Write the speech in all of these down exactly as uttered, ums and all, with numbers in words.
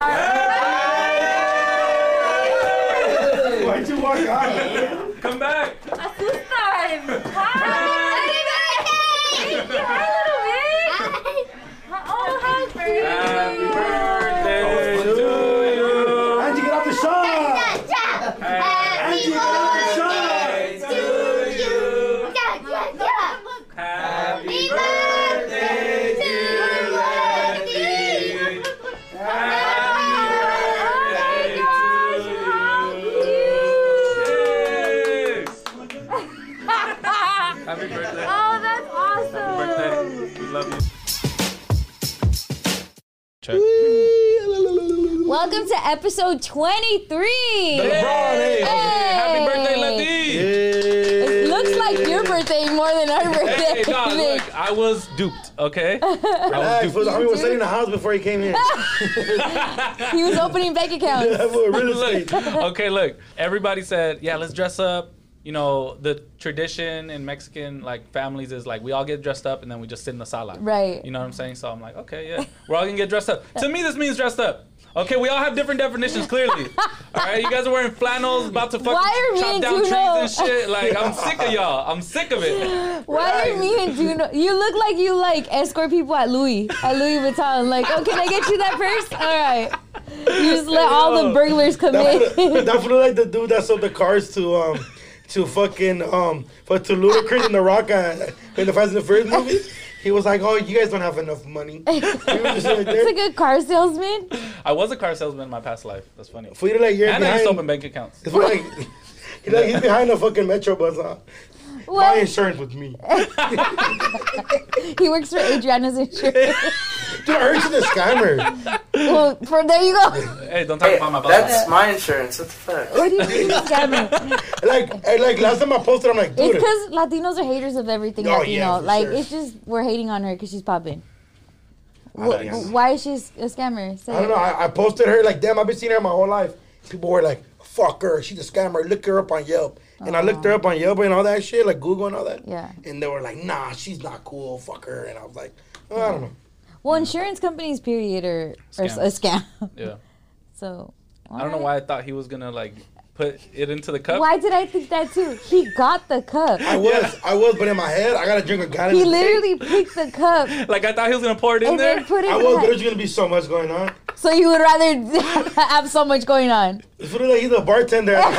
Why'd you walk out? Come back. Asustan. Hi. Happy birthday. Hi, little bit. Oh, how cute. Happy birthday to you. How'd you get off the shot? Happy Angie, get off the shot. to you. Happy birthday, dear Wendy. Happy Happy birthday. Oh, that's awesome. Happy birthday. We love you. Check. Welcome to episode twenty-three. The LeBron, hey. Happy birthday, Letty. It looks like your birthday more than our birthday. Hey, dog, look, I was duped, okay? I was Relax, duped. fool. The homie was selling the house before he came in. He was opening bank accounts. Real estate. Look, okay, look. Everybody said, yeah, let's dress up. You know, the tradition in Mexican like families is like we all get dressed up and then we just sit in the sala. Right. You know what I'm saying? So I'm like, okay, yeah, we're all gonna get dressed up. To me, this means dressed up. Okay, we all have different definitions, clearly. All right, you guys are wearing flannels, about to fucking Why are me chop and down Duno- trees and shit. Like, I'm sick of y'all. I'm sick of it. Why are me and Duno? You look like you like escort people at Louis, at Louis Vuitton. Like, oh, can I get you that purse? All right. You just let all the burglars come That in. fool- that fool like the dude that sold the cars to um to fucking um for to Ludacris and The Rock uh, in the Fast and the Furious movies. He was like, "Oh, you guys don't have enough money." He was just right there. It's a good car salesman. I was a car salesman in my past life. That's funny. For you to like, you're And I behind. used to open bank accounts. It's like, he's like he's behind a fucking metro bus. Huh? Buy What? insurance with me. He works for Adriana's Insurance. Dude, I heard you're the scammer. Well, for there you go. Hey, don't talk Hey, about my boss. that's my insurance. What the fuck? What do you mean scamming? Like, and like last time I posted, I'm like, It's dude. because Latinos are haters of everything Oh, Latino. yeah, for like, sure. it's just, we're hating on her because she's popping. I don't know. Why is she a scammer? Say I don't it. know. I, I posted her like, damn, I've been seeing her my whole life. People were like, fuck her. She's a scammer. Look her up on Yelp. And I looked her up on Yelp and all that shit, like Google and all that. Yeah. And they were like, nah, she's not cool. Fuck her. And I was like, oh, I don't know. Well, insurance companies, period, are, are Scams. a scam. Yeah. So, I don't know why I thought he was gonna like put it into the cup. Why did I think that too? He got the cup. I was, I was, but in my head, I gotta drink a gallon. He of literally picked the cup Like I thought he was gonna pour it in and there. then put it I was, but back. there's gonna be so much going on. So you would rather have so much going on. It's really like he's a bartender. At the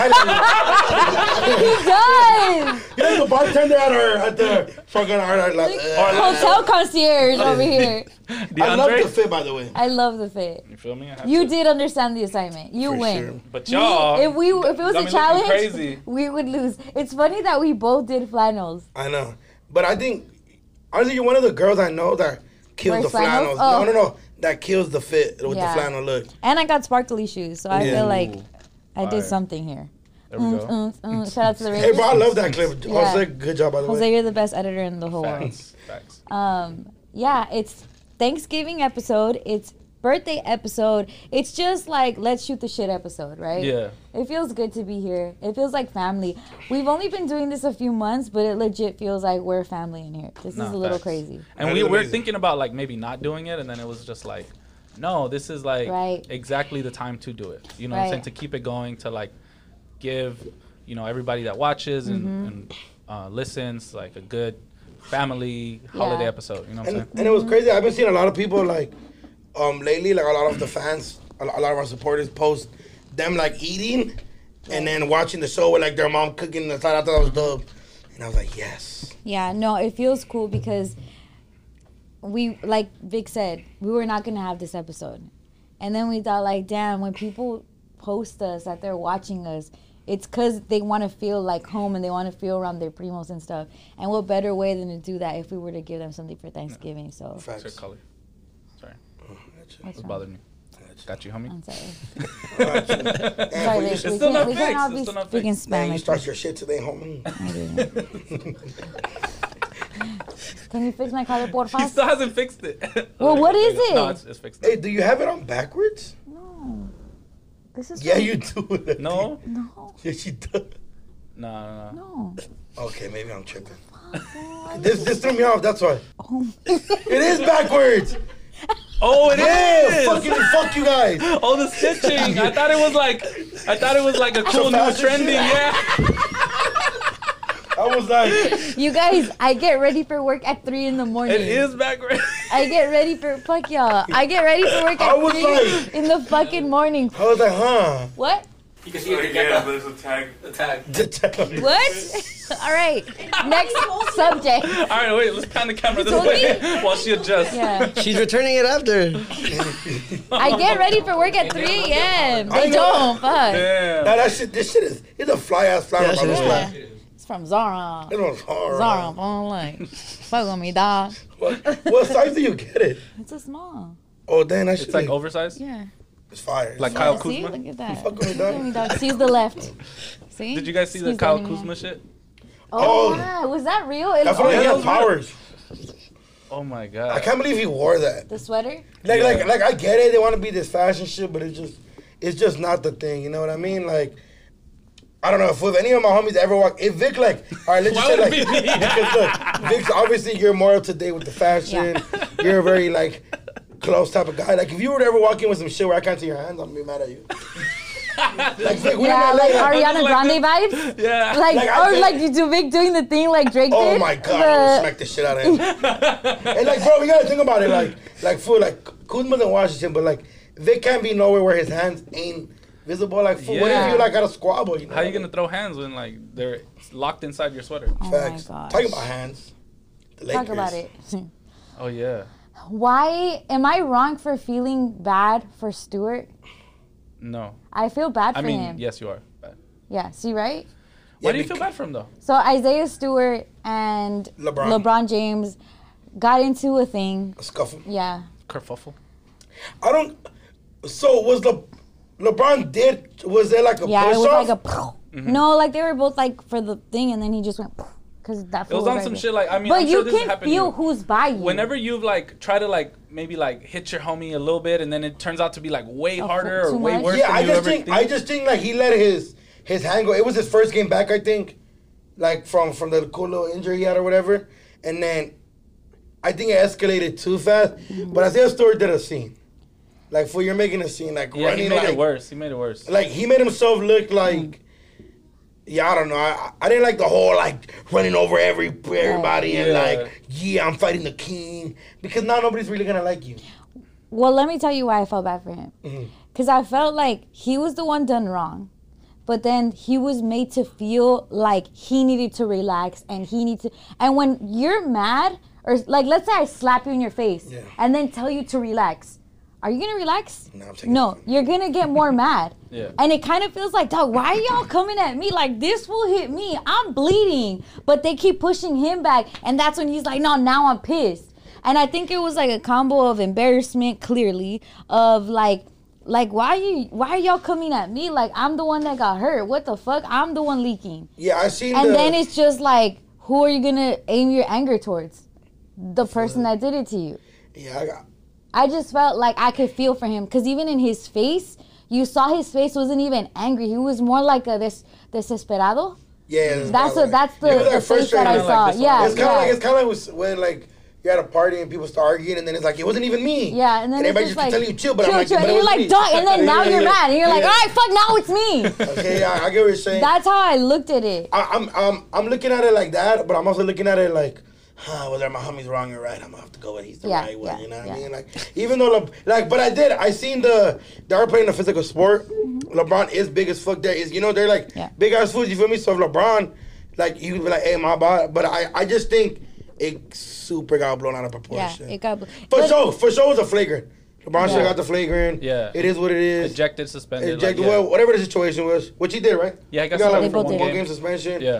He does. He's like the bartender at our, at the fucking, our, our, like, uh, Hotel concierge over here. I love DeAndre? the fit, by the way. I love the fit. You feel me? I have You to. did understand the assignment. You For win. sure. But Me, y'all, if we if it was got a me looking challenge, crazy. we would lose. It's funny that we both did flannels. I know. But I think, honestly, you're one of the girls I know that kills Wears the flannels. flannels? Oh. No, no, no. That kills the fit with Yeah. the flannel look. And I got sparkly shoes, so I Yeah. feel like I did Fire. something here. There we go. Mm, mm, mm. Shout out to the Hey, Ravens. bro, I love that clip. Yeah. Jose, good job, by the Jose, way. you're the best editor in the whole world. Facts. Facts. Um, yeah, it's Thanksgiving episode. It's birthday episode. It's just like let's shoot the shit episode, right? Yeah. It feels good to be here. It feels like family. We've only been doing this a few months, but it legit feels like we're family in here. This Nah, is a little facts. crazy. And That we is were amazing. thinking about like maybe not doing it, and then it was just like, no, this is like Right. exactly the time to do it. You know what I'm Right. saying? To keep it going, to like give, you know, everybody that watches and, Mm-hmm. and uh, listens like a good family holiday Yeah. episode. You know what I'm And, saying? and it was crazy. I've been seeing a lot of people, like, um, lately, like, a lot of the fans, a lo- a lot of our supporters post them, like, eating and then watching the show with, like, their mom cooking the side. I thought that was dope. And I was like, yes. Yeah, no, it feels cool because we, like Vic said, we were not going to have this episode. And then we thought, like, damn, when people post us that they're watching us, it's because they want to feel like home and they want to feel around their primos and stuff. And what better way than to do that if we were to give them something for Thanksgiving? So, What's your Facts. color? Sorry, what's what's wrong? bothering me? Got you, homie. I'm sorry. Damn, Sorry, well, you Vic. should- We still can't, not we can't fixed. all It's be still not speaking fixed. Man, Spanish. you start your shit today, homie. Can you fix my color, porfa? He still hasn't fixed it. Well, what is it? No, it's, it's fixed. Hey, do you have it on backwards? No. This is Yeah, from- you do. No, No. Yeah, she does. no, no, no. No. Okay, maybe I'm tripping. This this threw me off. That's why. Oh. It is backwards. Oh, it Yeah, is. fucking fuck you guys. Oh, the stitching. I thought it was like, I thought it was like a cool new fashion trending. shit? Yeah. I was like, You guys, I get ready for work at three in the morning. It is back. I get ready for fuck y'all. I get ready for work I at was three like- in the fucking morning. I was like, huh? What? You can see it. Yeah, but it's a tag. A tag. What? All right. Next subject. All right, wait. Let's pan the camera this told way while she adjusts. Yeah. She's returning it after. I get ready for work at three a.m. I They know. don't. Fuck. Damn. Nah, that shit, this shit is, it's a fly ass flower. Yeah, shit is bro. fly. It's from Zara. It was hard. Zara, phone like. Fuck with me, dog. What, what size do you get it? It's a small. Oh, damn, that shit It's like is- oversized. Yeah. It's fire. Like Yeah, Kyle see? Kuzma. Look at that. Fuck with me, dog. Look at me, dog. Seize the left. See? Did you guys see the Seize Kyle enemy. Kuzma shit? Oh, Oh. yeah. Was that real? It That's was- why he yeah, has it was real. powers. Oh my I god. can't believe he wore that. The sweater? Like, like, like, I get it. They want to be this fashion shit, but it's just, it's just not the thing. You know what I mean? Like, I don't know if, if any of my homies ever walk. If Vic, like, all right, let's just Why say, would like, it be me? because look, Vic's obviously you're more up to date with the fashion. You're a very like close type of guy. Like, if you were to ever walk in with some shit where I can't see your hands, I'm gonna be mad at you. Like, Vic, we Yeah, not like like, Ariana like Grande vibes? Yeah. Like, Like, I or think- like you do Vic doing the thing like Drake oh did? my god, I The- would smack the shit out of him. And like, bro, we gotta think about it. Like, like, fool, like, Kuzma's in Washington, but like, Vic can't be nowhere where his hands ain't visible. Like, fool, what if Yeah. you like got a squabble? You know? How you gonna throw hands when like they're locked inside your sweater? Oh Facts. my gosh. Talking about hands. The Lakers. Talk about it. Oh yeah. Why am I wrong for feeling bad for Stewart? No. I feel bad for I mean, him. yes, you are. Bad. Yeah, see, right? Why Yeah, do you bec- feel bad for him though? So Isaiah Stewart and LeBron. LeBron James got into a thing. A scuffle. Yeah. Kerfuffle. I don't. So was Le, LeBron did? Was there like a Yeah, push it was off? like a. No, like they were both like for the thing, and then he just went because that. It was fool on right some there. shit like I mean. But I'm you sure this has can happened to feel you. who's by you. Whenever you've like try to like maybe like hit your homie a little bit, and then it turns out to be like way Oh, harder too or way much? worse yeah, than I you just ever think. I just think like he let his his hand go. It was his first game back, I think, like from from the cool little injury he had or whatever, and then I think it escalated too fast. Mm-hmm. But Isaiah Stewart did a scene. Like, fool, you're making a scene like Yeah, running he made like it worse. He made it worse. like he made himself look like. Yeah, I don't know. I, I didn't like the whole like running over every everybody and Yeah. like, yeah, I'm fighting the king, because now nobody's really gonna like you. Well, let me tell you why I felt bad for him. Mm-hmm. Because I felt like he was the one done wrong. But then he was made to feel like he needed to relax and he needs to. And when you're mad, or like, let's say I slap you in your face Yeah. and then tell you to relax. Are you gonna relax? No, I'm taking No, it. you're gonna get more mad. Yeah. And it kind of feels like, dog, why are y'all coming at me? Like, this will hit me. I'm bleeding. But they keep pushing him back. And that's when he's like, no, now I'm pissed. And I think it was like a combo of embarrassment, clearly, of like, like why you why are y'all coming at me? Like, I'm the one that got hurt. What the fuck? I'm the one leaking. Yeah, I seen And the. then it's just like, who are you gonna aim your anger towards? The person that did it to you. yeah, I got. I just felt like I could feel for him because even in his face, you saw his face wasn't even angry. He was more like a des desesperado. Yeah, That's kinda a, that's the, It was the like face that I frustrating. saw. Like this one. yeah, It's kind of yeah. like it's kind of like when like you're at a party and people start arguing, and then it's like it wasn't even me. yeah, and then it's everybody just just like keep telling you chill, but chill, I'm like, chill. but and it you're was like, me. dog, and then now Yeah, you're yeah, mad, and you're like, yeah. all right, fuck, now it's me. Okay, I, I get what you're saying. That's how I looked at it. I, I'm I'm I'm looking at it like that, but I'm also looking at it like, huh, whether my homie's wrong or right, I'm gonna have to go with he's the Yeah, right one. yeah, You know what yeah. I mean? Like, even though Le, like, but I did. I seen the they are playing a physical sport. LeBron is big as fuck. There is, you know, they're like Mm-hmm. Yeah. big ass foods. You feel me? So if LeBron, like, you could be like, hey, my bad. But I I just think it super got blown out of Yeah, proportion. it got. For but- sure, for sure, it was a flagrant. LeBron should have Yeah. got the flagrant. Yeah. It is what it is. Ejected, suspended. Ejected, like, yeah. well, whatever the situation was, which he did, right? Yeah, he got like suspended They for both one did. one game. game suspension. Yeah.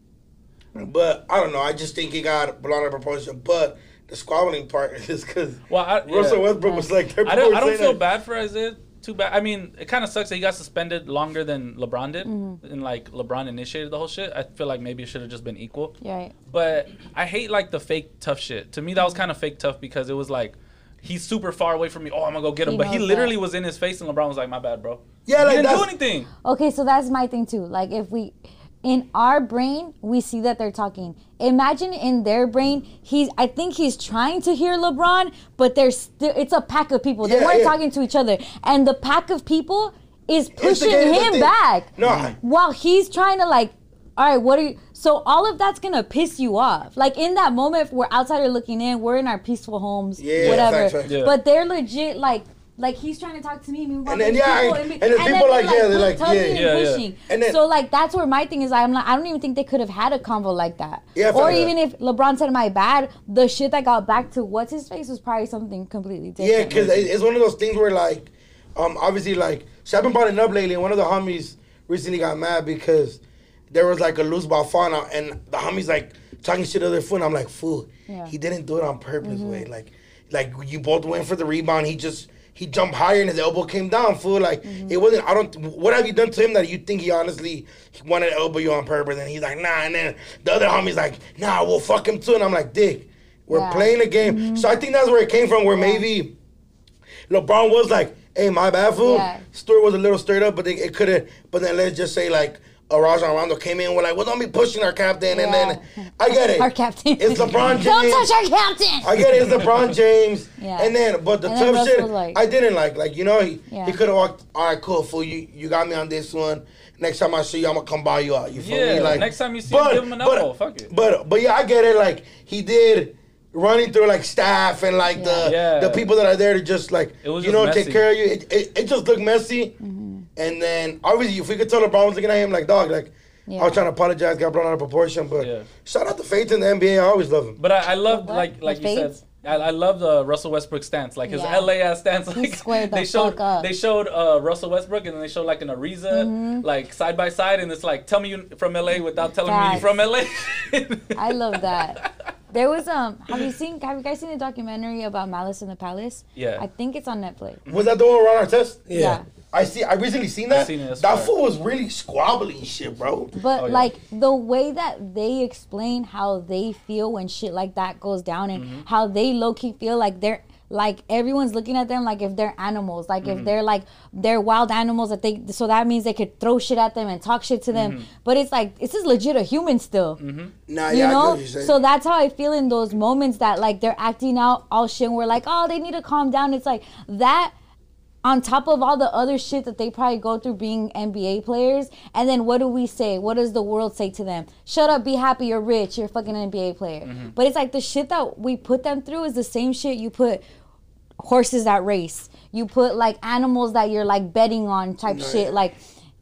But I don't know. I just think it got blown out of proportion. But the squabbling part is because Well, I, Russell yeah. Westbrook was like, I don't. I don't saying feel that- bad for Isaiah. Too bad. I mean, it kind of sucks that he got suspended longer than LeBron did, Mm-hmm. and like LeBron initiated the whole shit. I feel like maybe it should have just been equal. You're right. But I hate like the fake tough shit. To me, that was kind of fake tough because it was like he's super far away from me. Oh, I'm gonna go get him. He but he knows literally that. was in his face, and LeBron was like, "My bad, bro." Yeah, He like didn't do that's anything. Okay, so that's my thing too. Like, if we, in our brain, we see that they're talking. imagine in their brain, he's. I think he's trying to hear LeBron, but there's still. It's a pack of people. They Yeah, weren't yeah. talking to each other, and the pack of people is pushing Instigating the him thing. back. No, I- while he's trying to like. All right, what are you? So all of that's gonna piss you off. Like in that moment, we're outsider looking in. We're in our peaceful homes, Yeah, whatever. facts, facts. Yeah. But they're legit like, like he's trying to talk to me. meanwhile And then, there's yeah, people and- in me- and then people like, yeah, they're like, tugging yeah. and Yeah, yeah. pushing. And then- so like that's where my thing is. I'm like, I don't even think they could have had a convo like that. Yeah, or fact. even if LeBron said my bad, the shit that got back to what's his face was probably something completely different. Yeah, because it's one of those things where, like, um, obviously, like, so I've been brought it up lately, and one of the homies recently got mad because there was, like, a loose ball falling out, and the homies, like, talking shit to their foot, and I'm like, fool, Yeah. he didn't do it on purpose, way. Like, like, you both went for the rebound, he just, he jumped higher, and his elbow came down, fool. Like, it wasn't, I don't, what have you done to him that you think he honestly wanted to elbow you on purpose? And he's like, nah, and then the other homie's like, nah, we'll fuck him too, and I'm like, dick, we're Yeah. playing a game. So I think that's where it came from, where maybe LeBron was like, hey, my bad, fool. Yeah. Story was a little stirred up, but they, it could have, but then let's just say, like, uh, Rajon Rondo came in, we're like, well, don't be pushing our captain, and then, I get it. Our captain. It's LeBron James. Don't touch our captain. I get it, it's LeBron James. Yeah. And then, but the And then tough Russ shit, was like- I didn't like. Like, you know, he, Yeah. he could have walked, all right, cool, fool, you, you got me on this one. Next time I see you, I'm going to come buy you out. You feel Yeah, me? Like, next time you see him, give him an elbow. Fuck it. But, but yeah, I get it. Like, he did running through, like, staff and, like, the Yeah. the people that are there to just, like, It was you just know, messy. take care of you. It, it, it just looked messy. Mm-hmm. And then, obviously, if we could tell LeBron was looking at him like, dog, like, Yeah. I was trying to apologize, got blown out of proportion. But Yeah. shout out to Faith in the N B A. I always love him. But I, I love what? like like The you said. fades? I, I love the Russell Westbrook stance, like his Yeah. L A ass stance. Like squared the they showed, fuck up. they showed uh, Russell Westbrook, and then they showed like an Ariza, Mm-hmm. like side by side, and it's like, tell me you from L A without telling me you Facts. from L A. I love that. There was um. Have you seen? Have you guys seen the documentary about Malice in the Palace? Yeah. I think it's on Netflix. Was that the one with Ron Artest? Yeah. I see. I recently seen that. seen it, it's that fire. fool was really squabbly and shit, bro. But Oh, yeah. like the way that they explain how they feel when shit like that goes down, and Mm-hmm. how they low key feel like they're like everyone's looking at them like if they're animals, like Mm-hmm. if they're like they're wild animals that they so that means they could throw shit at them and talk shit to Mm-hmm. them. But it's like this is legit a human still. Nah, You yeah, I get know, what you're saying. so that's how I feel in those moments that like they're acting out all shit. And we're like, oh, they need to calm down. It's like that, on top of all the other shit that they probably go through being N B A players. And then what do we say? What does the world say to them? Shut up, be happy, you're rich, you're a fucking N B A player. Mm-hmm. But it's like the shit that we put them through is the same shit you put horses that race. You put like animals that you're like betting on type shit. Like,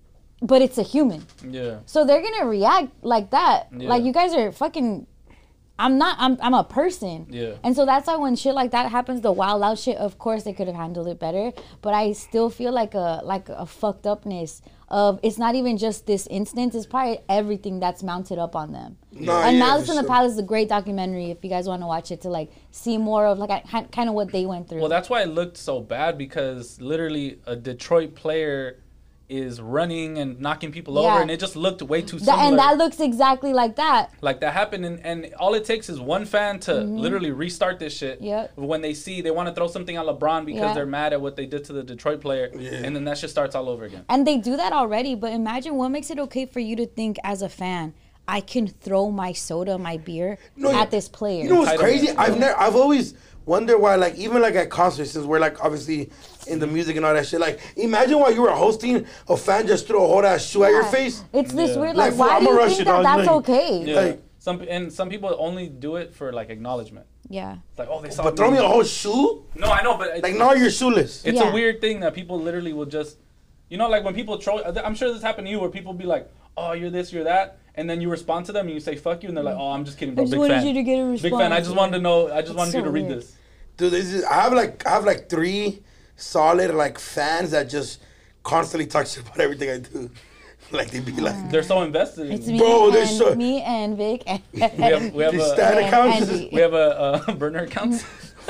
but it's a human. Yeah. So they're gonna react like that. Yeah. Like you guys are fucking. I'm not. I'm. I'm a person. Yeah. And so that's why when shit like that happens, the wild out shit. Of course they could have handled it better, but I still feel like a like a fucked upness of it's not even just this instance. It's probably everything that's mounted up on them. Nah, and yeah, Malice for in the sure. Palace is a great documentary if you guys want to watch it to like see more of like kind of what they went through. Well, that's why it looked so bad, because literally a Detroit player is running and knocking people Yeah. over, and it just looked way too That- similar. and that looks exactly like that. Like that happened, and, and all it takes is one fan to literally restart this shit. Mm-hmm. Yep. When they see they want to throw something on LeBron because Yeah. they're mad at what they did to the Detroit player, Yeah. and then that shit starts all over again. And they do that already, but imagine what makes it okay for you to think as a fan, I can throw my soda, my beer No, at you- this player. You know what's Entitlement. crazy? I've never, I've always wondered why, like, even like at concerts, since we're like obviously in the music and all that shit. Like, imagine while you were hosting, a fan just threw a whole ass shoe at your Yeah. face. It's this Yeah. weird, Like, like, fool, why do I'ma you rush think it, that dog. that's Like- okay? Yeah. Like- some and some people only do it for like acknowledgement. Yeah. It's like, oh, they saw But throw me a whole shoe? No, I know, but it's, Like, now you're shoeless. it's Yeah. a weird thing that people literally will just, you know, like when people troll. I'm sure this happened to you, where people be like, oh, you're this, you're that, and then you respond to them and you say fuck you, and they're like, oh, I'm just kidding, I bro. just Big wanted fan. you to get a Big fan. I just response. wanted to know. I just That's wanted you so to read weird. this. Dude, this is, I have like, I have like three solid like fans that just constantly talk shit about everything I do. Like, they be like, They're so invested. It's in me Bro, they're and so- me and Vic and, We have, we have These a stan and accounts. Andy. we have a, uh burner account.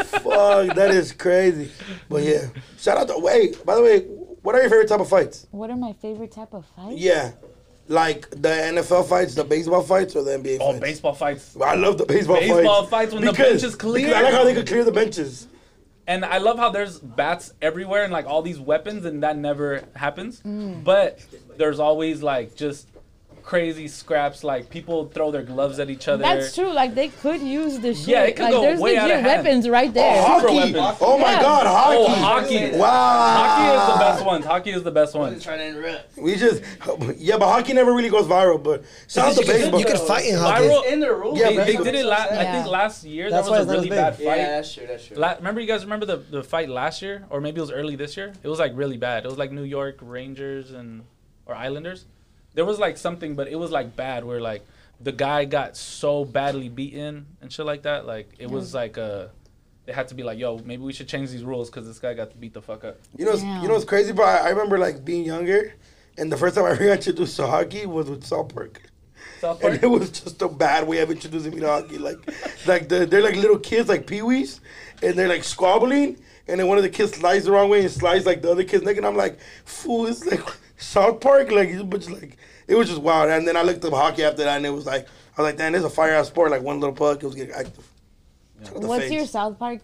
Fuck, that is crazy. But yeah, shout out to, wait, by the way, what are your favorite type of fights? What are my favorite type of fights? Yeah. Like the N F L fights, the baseball fights, or the N B A Oh, fights? baseball fights. I love the baseball, Baseball fights. fights when the bench is clear. Because I like how they could clear the benches. And I love how there's bats everywhere and like all these weapons, and that never happens. But there's always like just crazy scraps. Like people throw their gloves at each other. That's true. Like they could use the shit. Yeah, it could like go there's way out legit of hand. weapons right there. Oh, hockey. weapons. Oh my Yeah. God, hockey. Oh, hockey. Wow. Hockey is the best one. Hockey is the best one. Trying to interrupt. We just, yeah, but hockey never really goes viral. But shout out to You can, baseball. you can fight in hockey. Viral. In the rules. Yeah, They, but they that's did it last. I Yeah. think last year That's there why was a it's not really as bad big. fight. Yeah, that's true. That's true. La- remember you guys remember the, the fight last year or maybe it was early this year? It was like really bad. It was like New York Rangers and or Islanders. There was like something, but it was like bad where like the guy got so badly beaten and shit like that. Like it was like a, they had to be like, yo, maybe we should change these rules because this guy got beat the fuck up. You know, what's- Damn. you know what's crazy, bro? I, I remember like being younger, and the first time I ever got introduced to hockey was with South Park. South And Park. it was just a bad way of introducing me to hockey. Like, like the, they're like little kids, like peewees, and they're like squabbling, and then one of the kids slides the wrong way and slides like the other kid's neck, and I'm like, fool, it's like South Park, like, but just like it was just wild. And then I looked up hockey after that, and it was like, I was like, damn, this is a fire ass sport. Like one little puck, it was getting active. Shout out to What's Faze. your South Park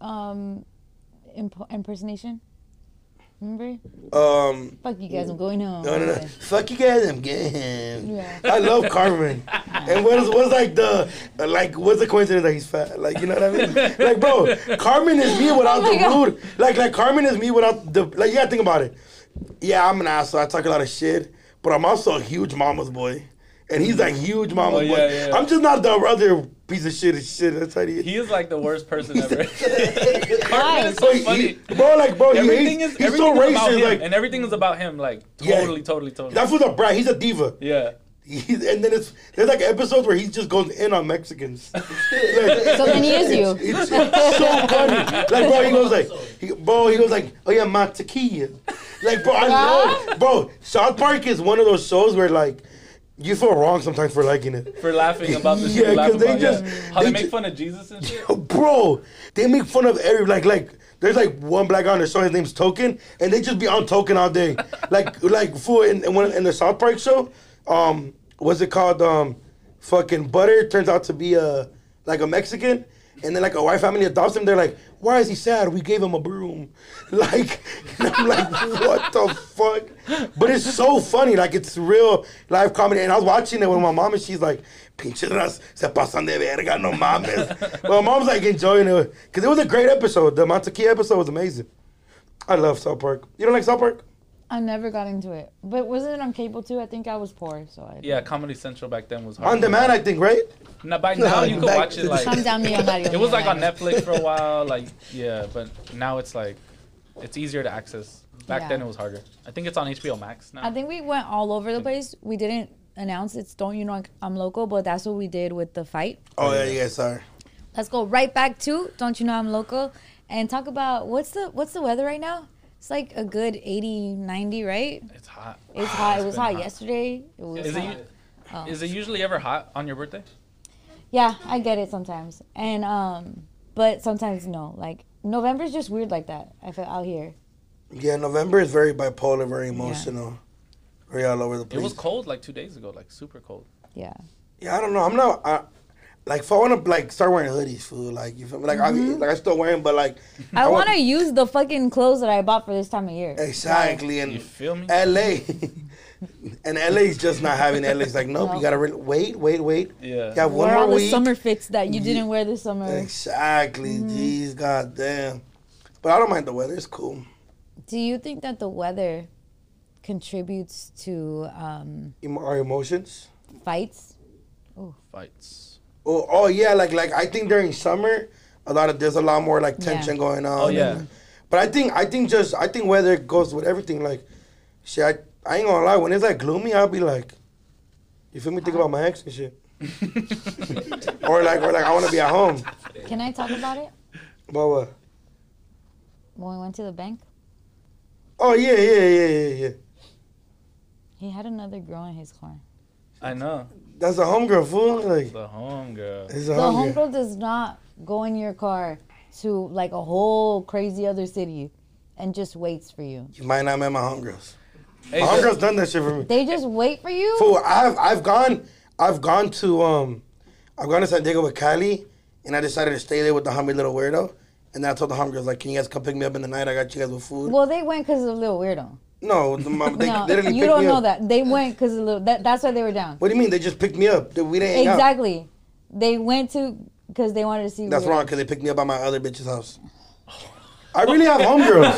um, imp- impersonation? Remember? Um, Fuck you guys, I'm going home. no, no, no. Fuck you guys, I'm getting. Yeah. I love Carmen. And what's what's like the like what's the coincidence that he's fat? Like you know what I mean? Like bro, Carmen is me without Oh my the God. rude. Like like Carmen is me without the like. You gotta think about it. Yeah, I'm an asshole. I talk a lot of shit, but I'm also a huge mama's boy. And he's like huge mama's Oh, yeah, boy. yeah, yeah. I'm just not the other piece of shit. and Shit, that's how he is. He is like the worst person ever. Why? Carmen is Bro, so he- funny. bro, like bro, he Everything hates, is he's everything so is about racist. him, Like and everything is about him. Like Yeah. totally, totally, totally. that was a brat. He's a diva. Yeah. He, and then it's there's like episodes where he just goes in on Mexicans. Like, So then he is you. It's, it's so funny. Like, bro, he goes like, he, bro, he goes like, oh yeah, my tequila. Like, bro, I love, bro, South Park is one of those shows where like, you feel wrong sometimes for liking it. For laughing about the shit Yeah, we laugh 'cause they about. just- yeah. How they they, make ju- fun of Jesus and shit. Bro, they make fun of every, like, like, there's like one black guy on the show, his name's Token, and they just be on Token all day. Like, like, fool, in, in, one, in the South Park show, um, what's it called? Um, fucking Butter turns out to be a, like a Mexican, and then like a white family adopts him. They're like, why is he sad? We gave him a broom. Like, and I'm like, what the fuck? But it's so funny. Like, it's real live comedy. And I was watching it with my mom, and she's like, pinche ras, se pasan de verga, no mames. But my mom's like enjoying it. Because it was a great episode. The Montequilla episode was amazing. I love South Park. You don't like South Park? I never got into it. But wasn't it on cable too? I think I was poor, so I. Yeah, Comedy Central back then was hard. On demand, I think, right? Now, by now you could Back- watch it like Calm down, Millonario. it was like on Millonario. Netflix for a while. Like yeah, but now it's like it's easier to access. Back Yeah. then it was harder. I think it's on H B O Max now. I think we went all over the place. We didn't announce it's Don't You Know I'm Local, but that's what we did with the fight. Oh, yeah, yeah, sorry. Let's go right back to Don't You Know I'm Local and talk about what's the what's the weather right now? It's like a good eighty, ninety, right? It's hot. It's hot. It was been hot, hot. yesterday. It was Is it hot. u- Oh. is it usually ever hot on your birthday? Yeah, I get it sometimes. And um but sometimes no. Like November's just weird like that. I feel out here. Yeah, November is very bipolar, very emotional. Very all over the place. It was cold like two days ago, like super cold. Yeah. Yeah, I don't know. I'm not. I, like, if I want to like start wearing hoodies, fool. Like, you feel me? Like, I like I still wear them, but like, I want to use the fucking clothes that I bought for this time of year. exactly. And You feel me? L A, and L A's just not having L A's like, nope. No. You gotta re- wait, wait, wait. Yeah. You have one Wear all more the week. summer fits that you didn't wear this summer. Exactly. Mm-hmm. Jeez, goddamn. But I don't mind the weather. It's cool. Do you think that the weather contributes to um, Emo- Our emotions. fights? Fights. Oh, oh yeah. Like, like I think during summer, a lot of there's a lot more like Yeah. tension going on. Oh, yeah. and- but I think I think just I think weather goes with everything. Like, shit. I, I ain't gonna lie. When it's like gloomy, I'll be like, you feel me? Think about my ex and shit. or like, or like I want to be at home. Can I talk about it? But what? When we went to the bank, Oh yeah, yeah, yeah, yeah, yeah. he had another girl in his car. I know. That's a homegirl, fool. Like, The home girl. it's a The homegirl. homegirl does not go in your car to like a whole crazy other city and just waits for you. You might not met my homegirls. Hey, My but- homegirls done that shit for me. They just wait for you? Fool, I've I've gone I've gone to um I've gone to San Diego with Cali, and I decided to stay there with the homie little weirdo. And then I told the homegirls like, can you guys come pick me up in the night? I got you guys with food. Well, they went because of Little Weirdo. No, the mom, they no, literally you picked don't me know up. that. They went because that, that's why they were down. What do you mean? They just picked me up. We didn't hang out. Exactly. They went to because they wanted to see. That's where- wrong, because they picked me up at my other bitch's house. I really have homegirls.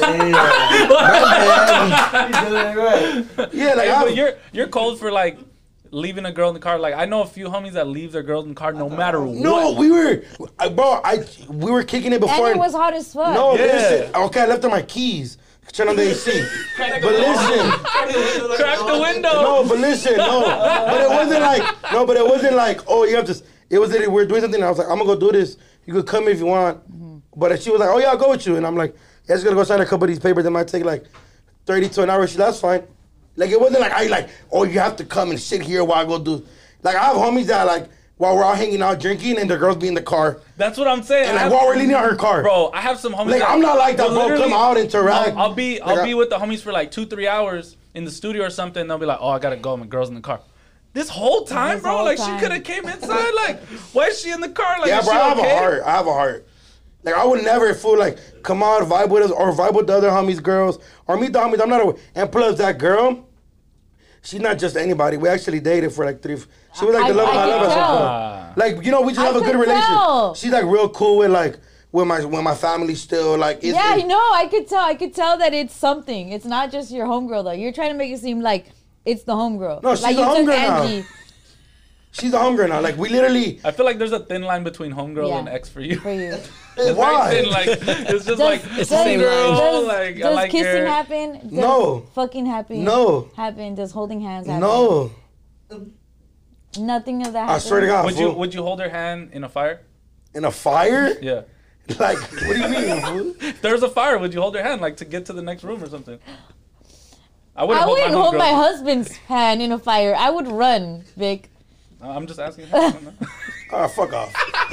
Yeah, like Hey, I but you're you're cold for like leaving a girl in the car. Like I know a few homies that leave their girls in the car no matter what. no, we were, I- bro. I we were kicking it before. And it was hot as fuck. no, Yeah. listen. Okay, I left her my keys. Turn on the A C. But listen, Crack the window. no, but listen, no. But it wasn't like, no, but it wasn't like, oh, you have to. It was that we were doing something. And I was like, I'm gonna go do this. You could come if you want. Mm-hmm. But she was like, oh yeah, I'll go with you. And I'm like, yeah, I just gotta go sign a couple of these papers. That might take like thirty to an hour. She, that's fine. Like it wasn't like I like, oh, you have to come and sit here while I go do. Like I have homies that like while we're all hanging out drinking and the girls be in the car That's what I'm saying. and I like have- while we're leaning on her car. Bro, I have some homies. Like, that- I'm not like that, will bro. literally- Come out, interact. I'll, I'll be, Like, I'll I- be with the homies for like two, three hours in the studio or something. And they'll be like, "Oh, I gotta go. My girl's in the car." This whole time, This bro. whole Like time. she could have came inside. Like, why is she in the car? Like, Yeah, is bro, she I have okay? a heart. I have a heart. Like I would never fool like come on, vibe with us or vibe with the other homies, girls, or meet the homies. I'm not a and plus that girl, she's not just anybody. We actually dated for like three. She was like the I- love of I my can life at some tell. point. Like you know, we just I have a good can relationship. tell. She's like real cool with like with my with my family still. Like it's, Yeah, I it's- know. I could tell. I could tell that it's something. It's not just your homegirl though. You're trying to make it seem like it's the homegirl. No, she's like the you took homegirl now. Angie she's a homegirl now. Like we literally. I feel like there's a thin line between homegirl Yeah. and ex for you. for you. It's Why? very thin, like it's just Does, like does, the same line. homegirl. does, Like I does like kissing her. happen? Does No. Fucking happen. No. Happen. Does holding hands happen? No, Nothing of that. I swear to God. Would you fool. would you hold her hand in a fire? In a fire? Yeah. Like what do you mean? fool? If there's a fire, would you hold her hand like to get to the next room or something? I wouldn't I hold wouldn't my hold homegirl. my husband's hand in a fire. I would run, Vic. I'm just asking. I don't know. Oh, fuck off.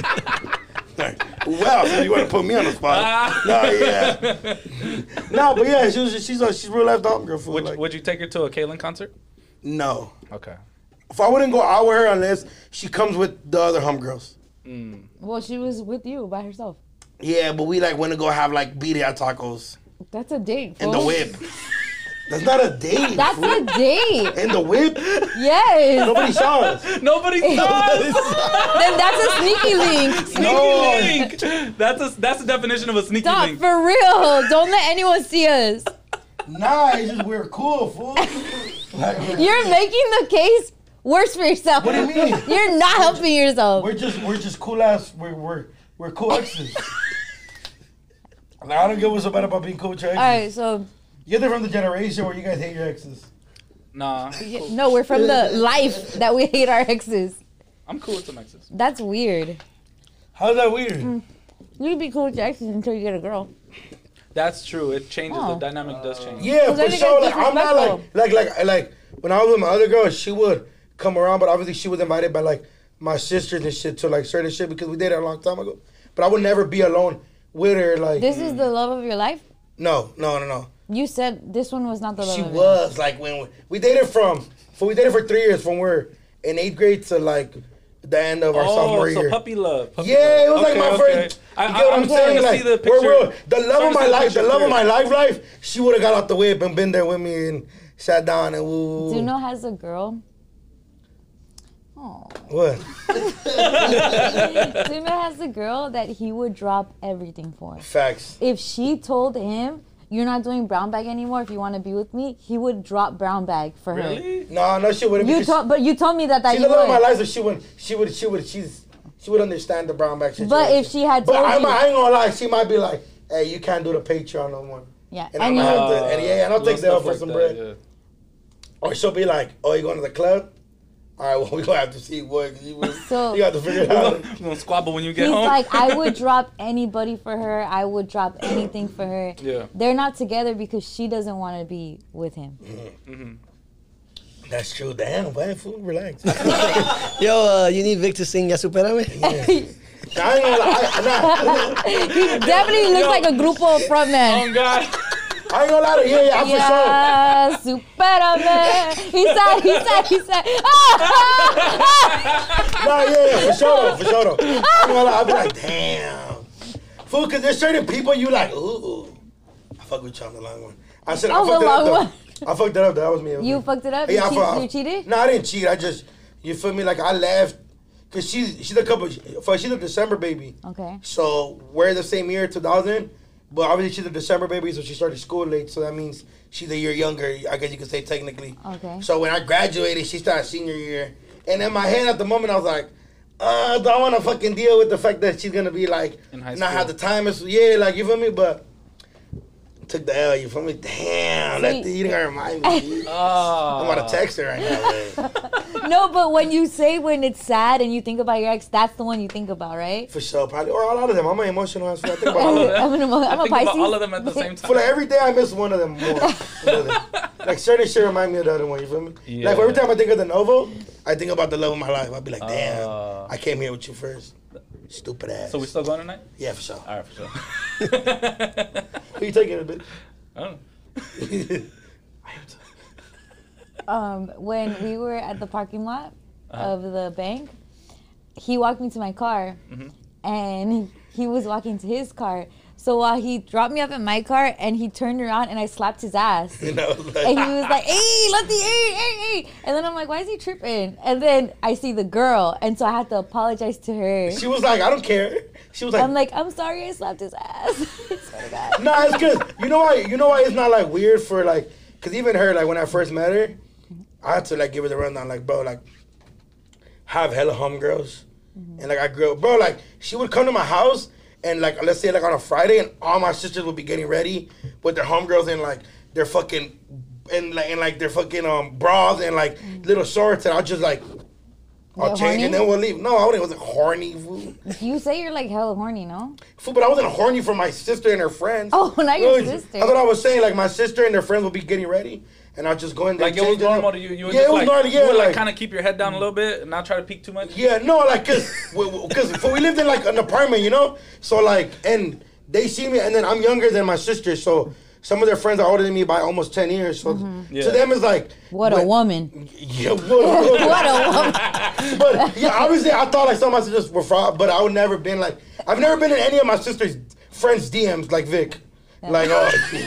Well, so you want to put me on the spot? No, yeah. No, but yeah, she was, she's a, she's real life dog girl. Fool. Would, Like, would you take her to a Kaylin concert? no. Okay. If I wouldn't go out with her unless she comes with the other homegirls. Well, she was with you by herself. Yeah, but we like want to go have like birria tacos That's a date. in the fool. whip. That's not a date. That's fool. a date. In the whip? Yes. Nobody saw us. Nobody saw us. Then that's a sneaky link. Sneaky No. link. That's a that's the definition of a sneaky Stop, link. for real. Don't let anyone see us. Nah, it's just we're cool, fool. Like, You're making the case worse for yourself. What do you mean? You're not helping yourself. we're just we're just cool ass. We're we're we're cool exes. Like, I don't give what's so bad about being cool with your exes. All right, so You're from the generation where you guys hate your exes. Nah, y- no, we're from the life that we hate our exes. I'm cool with some exes. That's weird. How's that weird? You can be cool with your exes until you get a girl. That's true. It changes. Oh. The dynamic does change. Yeah, Because I for think sure. it's Like I'm not like disrespectful. like like like when I was with my other girl, she would come around, but obviously she was invited by like my sisters and shit to like certain shit because we dated a long time ago. But I would never be alone with her. Like This is the love of your life? no, no, no, no. You said this one was not the love She of your life. was like when we, we dated from, so we dated for three years from we're in eighth grade to like the end of our Oh, sophomore so year. puppy love. Puppy Yeah, it love. was like Okay, my okay. first. I, You get what I, I'm I'm saying? starting to Like, see the picture. we're real. The love Starting of to my see the life, the picture love of my clear. life, life. She would have got out the whip and been there with me and sat down and woo. Duno has a girl. Oh. What? Duno has a girl that he would drop everything for. Facts. If she told him, you're not doing brown bag anymore, if you want to be with me, he would drop brown bag for her. Really? No, no, she wouldn't. You because told, but you told me that that she's you the love of my would. life, so she would, she would, she would, she's, she would understand the brown bag situation. But if she had but told I, you, might- I ain't gonna lie, she might be like, "Hey, you can't do the Patreon no more." yeah, And, and I'm you, gonna have to, and yeah, and I'll take Little that stuff for like some that, bread. yeah. Or she'll be like, "Oh, you going to the club? All right, well, we gonna have to see what you, So- you got to figure it out." You're gonna squabble when you get he's home. like, I would drop anybody for her. I would drop anything for her. Yeah. They're not together because she doesn't want to be with him. That's true. Damn, man, fool, relax. Yo, uh, you need Vic to sing Ya Superame? I ain't gonna lie. I, nah, He definitely looks like a grupo frontman. Oh God. I ain't gonna lie to you. Yeah, yeah, Yeah, superame. He said, he said, he said. for sure. Nah, yeah, yeah, for sure, though, for sure. Though. I ain't gonna lie. I'll be like, damn, fool, because there's certain people you like. Ooh, I fuck with you on the long one. I said, I Oh, the fucked it up long though. one. I fucked it up. That was me. Was You me. fucked it up? Yeah, you, I cheat, fuck- you cheated? No, I didn't cheat. I just, you feel me? Like, I left. Because she's, she's a couple, fuck, she's a December baby. Okay. So, we're the same year, two thousand. But obviously, she's a December baby, so she started school late. So, that means she's a year younger, I guess you could say technically. Okay. So, when I graduated, she started senior year. And in my head at the moment, I was like, uh, do I want to fucking deal with the fact that she's going to be like, In high not school. have the time? It's, yeah, like, you feel me? But took the L, you feel me? Damn, that, you didn't remind me. Oh. I'm about to text her right now, man. No, but when you say when it's sad and you think about your ex, that's the one you think about, right? For sure, probably. Or a lot of them. I'm an emotional ass. I think about all of them. I'm, an emo- I'm I a think Pisces. about all of them at the same time. For like every day, I miss one of them more. than the other. Like certain shit remind me of the other one. You feel me? Yeah. Like every time I think of the Novo, I think about the love of my life. I'll be like, damn, Uh. I came here with you first. Stupid ass. So we still going tonight? Yeah, for sure. All right, for sure. Who you taking a bit? I don't know. um, when we were at the parking lot Uh-huh. of the bank, he walked me to my car, Mhm. and he was walking to his car. So while he dropped me off at my car, and he turned around and I slapped his ass. You know, like, And he was like, hey, Lefty, hey, hey, hey. And then I'm like, why is he tripping? And then I see the girl, and so I had to apologize to her. she was like, I don't care. She was like, I'm like, I'm sorry I slapped his ass. It's so bad. nah, it's good. You know why? You know why it's not like weird for like, cause even her, like when I first met her, I had to like give her the rundown, like, bro, like, have hella homegirls, and like I grew up, bro, like she would come to my house, and like let's say like on a Friday, and all my sisters would be getting ready with their homegirls and like their fucking and like and like their fucking um bras and like little shorts, and I'll just like I'll Get change horny? and then we'll leave. No, I wasn't, wasn't horny, fool. You say you're like hella horny, no? Fool, but I wasn't horny for my sister and her friends. Oh, not your No, sister. That's what I was saying. Like my sister and their friends would be getting ready, and I'll just go in there. Like it was change normal up. to you. You would yeah, just it was like, normal. Yeah, you would like, like kind of keep your head down a little bit and not try to peek too much. yeah, no, like cause because we lived in like an apartment, you know. So like, and they see me, and then I'm younger than my sister, so some of their friends are older than me by almost ten years. So Yeah. to them it's like What a when- woman. Yeah, what, what, What a woman. But yeah, obviously I thought like some of my sisters were fraud, but I would never been like I've never been in any of my sister's friends' D Ms like Vic. Like uh,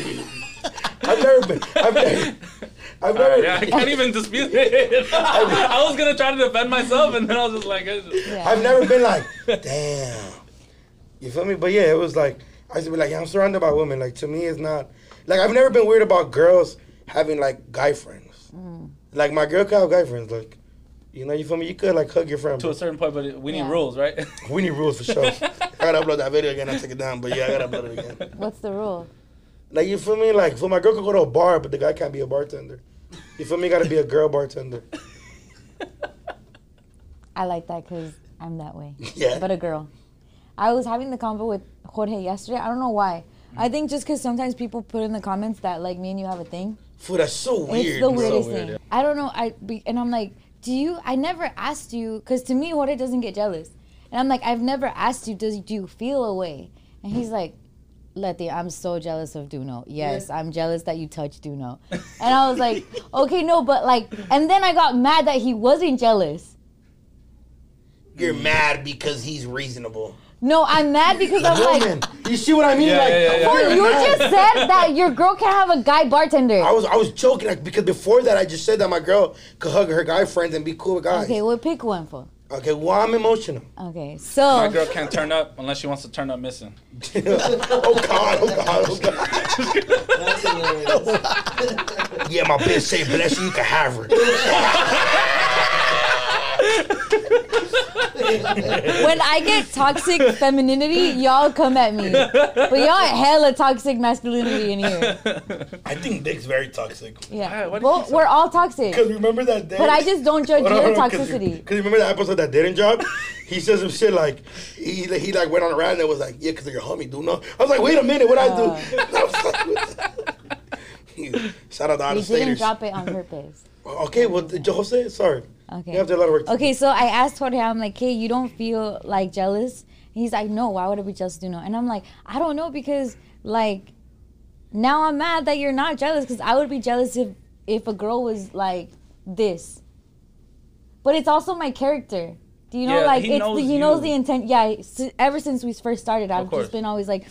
I've never been I've never I've never Yeah, I can't even dispute it. I was gonna try to defend myself, and then I was just like, it's just- Yeah. I've never been like, damn. You feel me? But yeah, it was like I used to be like, yeah, I'm surrounded by women. Like to me it's not like I've never been weird about girls having like guy friends. Mm. Like my girl could have guy friends, like you know, you feel me? You could like hug your friend. to bro. a certain point, but it- we need Yeah. rules, right? We need rules for sure. I gotta upload that video again. I take it down, but yeah, I gotta upload it again. What's the rule? Like you feel me? Like for my girl could go to a bar, but the guy can't be a bartender. You feel me? Gotta be a girl bartender. I like that because I'm that way. Yeah. But a girl. I was having the convo with Jorge yesterday. I don't know why. I think just because sometimes people put in the comments that like me and you have a thing. Fool, that's so weird. It's the bro. weirdest weird, thing. yeah. I don't know. I be, and I'm like, do you? I never asked you because to me, Jorge doesn't get jealous, and I'm like, I've never asked you. Does do you feel a way? And he's like, Letty, I'm so jealous of Duno. Yes, I'm jealous that you touched Duno. And I was like, okay, no, but like, and then I got mad that he wasn't jealous. You're mad because he's reasonable. No, I'm mad because I'm like, Woman, you see what I mean? Yeah, like, yeah, yeah, yeah. oh, you're you mad. just said that your girl can't have a guy bartender. I was I was joking like because before that I just said that my girl could hug her guy friends and be cool with guys. Okay, well, pick one for. Okay, well I'm emotional. Okay, so. My girl can't turn up unless she wants to turn up missing. oh God, oh God, oh God. That's hilarious. Yeah, my bitch say bless you, you can have her. When I get toxic femininity, y'all come at me. But y'all hella toxic masculinity in here. I think Dick's very toxic. Yeah. Why do you Well, think so? we're all toxic. Cause remember that day? But I just don't judge Hold on, your hold on, Cause you, toxicity. 'cause you remember that episode that didn't drop? He said some shit like, he, he like went on a rant and was like, yeah, cause of your homie, do no. I was like, wait a minute, what I do? I was like, what the- Shout out to all We the didn't staters. drop it on purpose. Okay, well, did Jose? Sorry. Okay. You have to do a lot of work. Okay, so I asked Jorge, I'm like, hey, you don't feel like jealous? He's like, no, why would I be jealous? Do know? And I'm like, I don't know because like now I'm mad that you're not jealous because I would be jealous if if a girl was like this. But it's also my character. Do you know? Yeah, like he it's knows the, he knows you. the intent. Yeah, s- ever since we first started, I've course. just been always like,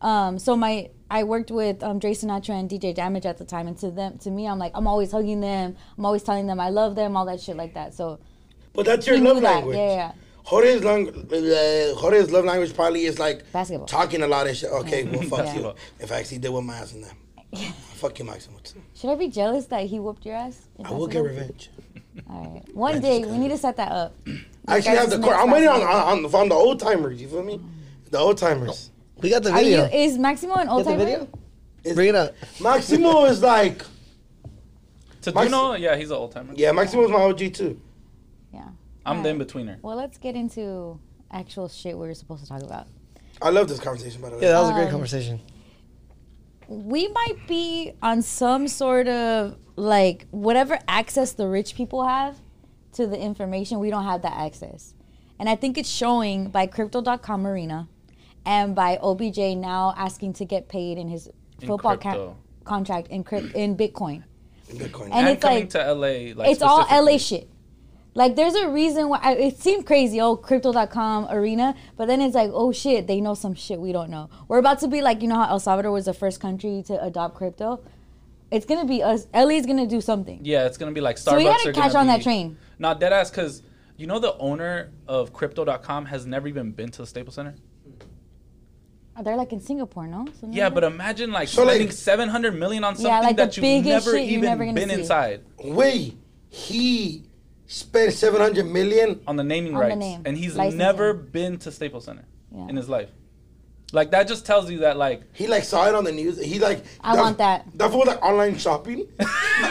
Um, so my I worked with um, Dre Sinatra and D J Damage at the time, and to them, to me, I'm like, I'm always hugging them. I'm always telling them I love them, all that shit like that. So, but that's your he love knew that. language. Yeah, yeah, yeah. Jorge's, lang- uh, Jorge's love language probably is like Basketball. talking a lot of shit. Okay, well, fuck Yeah. you. If I actually did with my ass in that. Fuck you, Maximo. Should I be jealous that he whooped your ass? in I will get basketball? revenge. All right. One day we need to set that up. I actually have the Next court. I'm waiting on, basketball. on, on the old timers. You feel me? The old timers. We got the Are you? video. Is Maximo an old Get the timer? video? It's- Bring it up. Maximo is like, To Max- Duno, yeah, he's an old timer. yeah, Maximo's my O G too. Yeah. I'm All the right. in-betweener. Well, let's get into actual shit we were supposed to talk about. I love this conversation, by the way. Yeah, that was a great Um, conversation. We might be on some sort of like whatever access the rich people have to the information, we don't have that access. And I think it's showing by crypto dot com Arena and by O B J now asking to get paid in his In football ca- crypto. contract in crypt- in Bitcoin. Bitcoin. And And, it's coming like- to L A, like It's all L A specifically. shit. Like, there's a reason why I, it seemed crazy, oh, crypto dot com Arena, but then it's like, oh shit, they know some shit we don't know. We're about to be like, you know how El Salvador was the first country to adopt crypto? It's gonna be us. L A's gonna do something. Yeah, it's gonna be like Starbucks. So we gotta are catch gonna on that be- train. Not dead ass, because you know the owner of crypto dot com has never even been to the Staples Center. They're like in Singapore, no? Something Yeah, like but that? imagine like So, like- spending seven hundred million on something Yeah, like the that you've biggest never shit you're even never gonna been see. inside Wait, he spent seven hundred million. on the naming On the rights, name. and he's Licensing. never been to Staples Center Yeah. in his life. Like that just tells you that like He like saw it on the news. He like. I want that. That fool like online shopping. For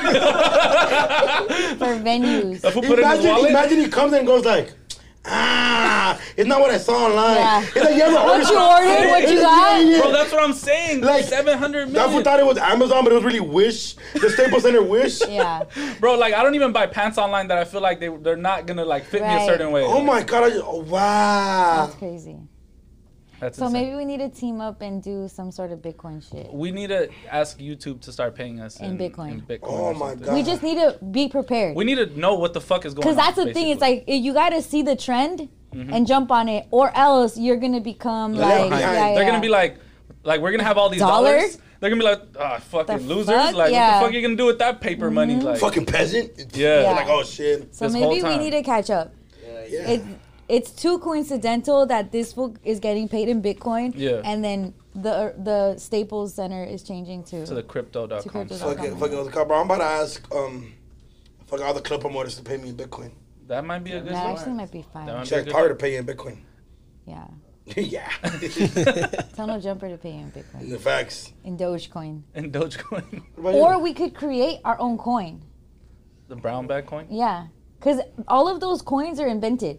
venues. the fool put it in his Imagine, wallet. imagine he comes and goes like, ah, it's not what I saw online. Yeah. It's like, you ever What ordered you ordered? What you got? Bro, that's what I'm saying. Like, Like seven hundred That fool million. thought it was Amazon, but it was really Wish. The Staples Center Wish. Yeah. Bro, like I don't even buy pants online that I feel like they they're not gonna like fit me Right. a certain way. Oh my god! I just, oh, wow. That's crazy. That's So insane. maybe we need to team up and do some sort of Bitcoin shit. We need to ask YouTube to start paying us In in, Bitcoin. in Bitcoin Oh or my something. God. We just need to be prepared. We need to know what the fuck is going on. Because that's the thing. It's basically. like you got to see the trend Mm-hmm. and jump on it, or else you're gonna become Left like, behind. yeah, they're yeah. gonna be like, like we're gonna have all these Dollar? dollars. They're gonna be like, ah, fucking The losers. fuck? Like, Yeah. what the fuck are you gonna do with that paper money? Like, Fucking peasant. Yeah. Yeah. Like, oh shit. so this whole maybe we time. need to catch up. Yeah. It, it's too coincidental that this fool is getting paid in Bitcoin, Yeah. and then the the Staples Center is changing to. to the crypto dot To com. crypto dot site. Fuck it. Fuck it. Bro, I'm about to ask um, fuck all the club promoters to pay me in Bitcoin. That might be a good that one. actually might be fine. That might be a Check good power one. to pay you in Bitcoin. Yeah. Yeah. Tell no jumper to pay in Bitcoin The facts. in Dogecoin, And Dogecoin, What about or you? we could create our own coin. the brown bag coin. Yeah, because all of those coins are invented.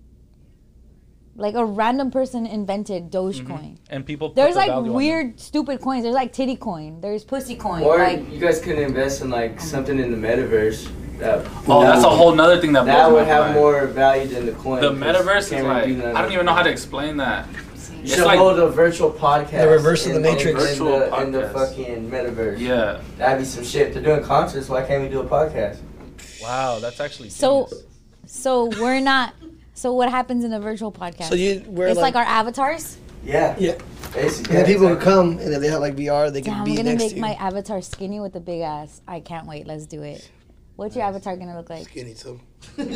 Like a random person invented Dogecoin. And people. Put There's the like value on them. weird, stupid coins. There's like titty coin. There's pussy coin. Or like you guys could invest in like something in the metaverse. That, Oh, that that's a would- whole nother thing that blows That my would have mind. more value than the coin. The 'cause metaverse is you can't really like do none I of don't it. even know how to explain that. You It's should like hold a virtual podcast. The reverse of the in- Matrix. In, the, Virtual in the podcast. fucking metaverse. yeah. That'd be some shit. They're doing concerts. Why can't we do a podcast? Wow, that's actually So- genius. so we're not. So what happens in a virtual podcast? So you wear it's like, like, our avatars. Yeah. yeah, Basically. and then yeah, people would exactly. come and if they had like V R, they could Damn, I'm be gonna next make to you. my avatar skinny with a big ass. I can't wait. Let's do it. What's your avatar gonna look like? Skinny too. With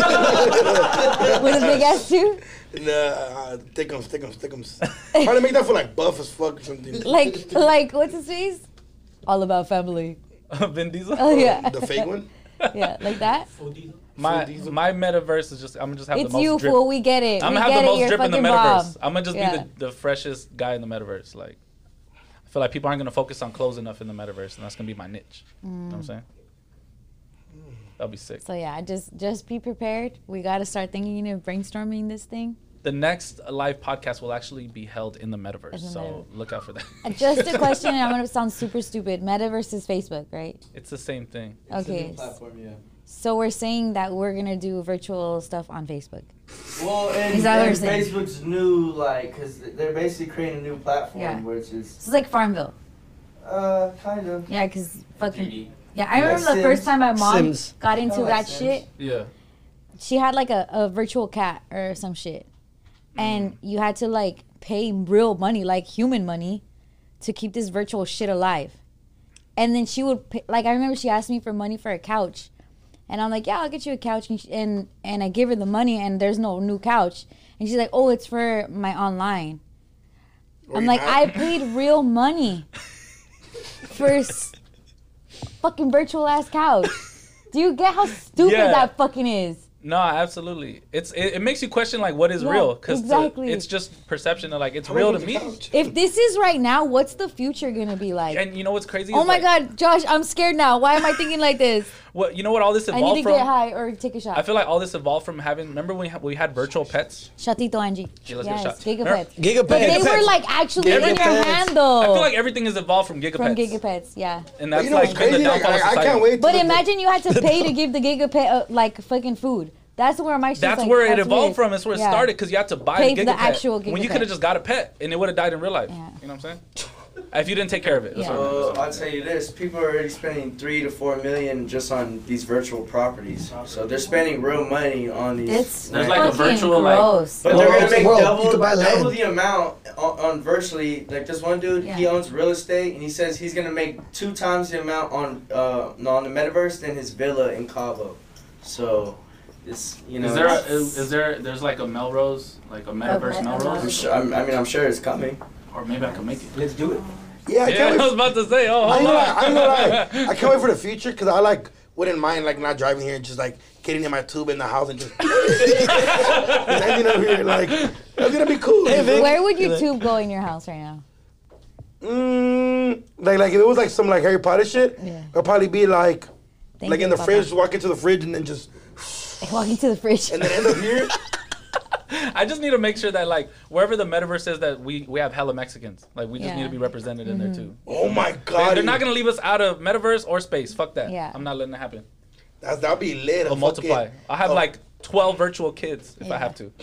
a big ass too? Nah, uh, thickums, thickums, thickums. Try to make that for like buff as fuck or something. Like, like what's his face? All about family. Vin Diesel. Oh yeah, The fake one? yeah, like that. My my metaverse is just I'm gonna just have It's the most you, drip. fool. We get it. I'm we gonna get have the it. most You're drip in the fucking metaverse. Bob. I'm gonna just Yeah. be the, the freshest guy in the metaverse. Like, I feel like people aren't gonna focus on clothes enough in the metaverse, and that's gonna be my niche. You know what I'm saying? That'll be sick. So yeah, just just be prepared. We got to start thinking of brainstorming this thing. The next live podcast will actually be held in the metaverse, In the so metaverse. look out for that. Uh, Just a question, and I'm gonna sound super stupid. Meta versus Facebook, right? It's the same thing. It's a new Okay. platform, yeah. So we're saying that we're gonna do virtual stuff on Facebook. Well, and, Is that what and you're saying? Facebook's new, like, because they're basically creating a new platform, Yeah. which is, This is like Farmville. uh, kind of. Yeah, cause fucking. three D. Yeah, I remember the Sims. first time my mom Sims. got into Kinda like that Sims. shit. Yeah. She had like a, a virtual cat or some shit, and you had to like pay real money, like human money, to keep this virtual shit alive. And then she would pay, like I remember she asked me for money for a couch, and I'm like, yeah, I'll get you a couch, and she, and, and I give her the money, and there's no new couch, and she's like, oh, it's for my online. Or I'm you like, not? I paid real money for s- fucking virtual ass couch. Do you get how stupid Yeah. that fucking is? No, absolutely. It's it, it makes you question like what is Yeah, real because exactly. it's just perception of like it's How real much to was the me. couch? If this is right now, what's the future gonna be like? And you know what's crazy? Oh is, my like, god, Josh, I'm scared now. Why am I thinking like this? What you know what all this I evolved need to from? get high or take a shot. I feel like all this evolved from having. Remember when we, ha- we had virtual pets? Shatito Angie. Yeah, let's get a yes, shot. Gigapets. Gigapets. But they were Gigapets. like actually in your Gigapets. hand though. I feel like everything has evolved from gigapets. From Gigapets, yeah. and But that's you know like what's been the crazy? Like, downfall of I, I society. can't wait. But till the- imagine you had to pay to give the Gigapet uh, like fucking food. That's where my shit's That's like, where it that's evolved weird. from. That's where it Yeah. started because you had to buy Pay the for the gigapet actual when you gigapet. could have just got a pet and it would have died in real life. Yeah. You know what I'm saying? If you didn't take care of it. That's Yeah. what I'm saying. So I'll tell you this: people are already spending three to four million just on these virtual properties. So they're spending real money on these. It's There's like a fucking virtual, like- gross. But Well, they're gonna it's a make world. You double, could buy double land. the amount on, on virtually. Like this one dude, he Yeah. owns real estate, and he says he's gonna make two times the amount on uh no, on the metaverse than his villa in Cabo. So, it's you know. Is there a, it's- is, is there there's like a Melrose like a metaverse Okay, Melrose I'm sure, I'm, I mean, I'm sure it's coming. or maybe I can make it. Let's do it. Yeah, I Yeah, can't I was wait. about to say. Oh, I hold ain't gonna lie. on. I ain't gonna lie. I can't wait for the future because I like wouldn't mind like not driving here and just like getting in my tube in the house and just landing over here. Like that's gonna be cool. Hey, Vic. Where would your tube go in your house right now? Mm, like like if it was like some like Harry Potter shit, Yeah. it'll probably be like Thank like you, in the Papa. fridge, just walk into the fridge and then just Walking to the fridge. and then end up here. I just need to make sure that like wherever the metaverse is that we we have hella Mexicans. Like we just Yeah. need to be represented in there too. Oh my They, god, they're not gonna leave us out of metaverse or space. Fuck that. Yeah. I'm not letting it happen. That's that'll be lit. I'll multiply. I'll have oh. like twelve virtual kids if I Yeah. have to.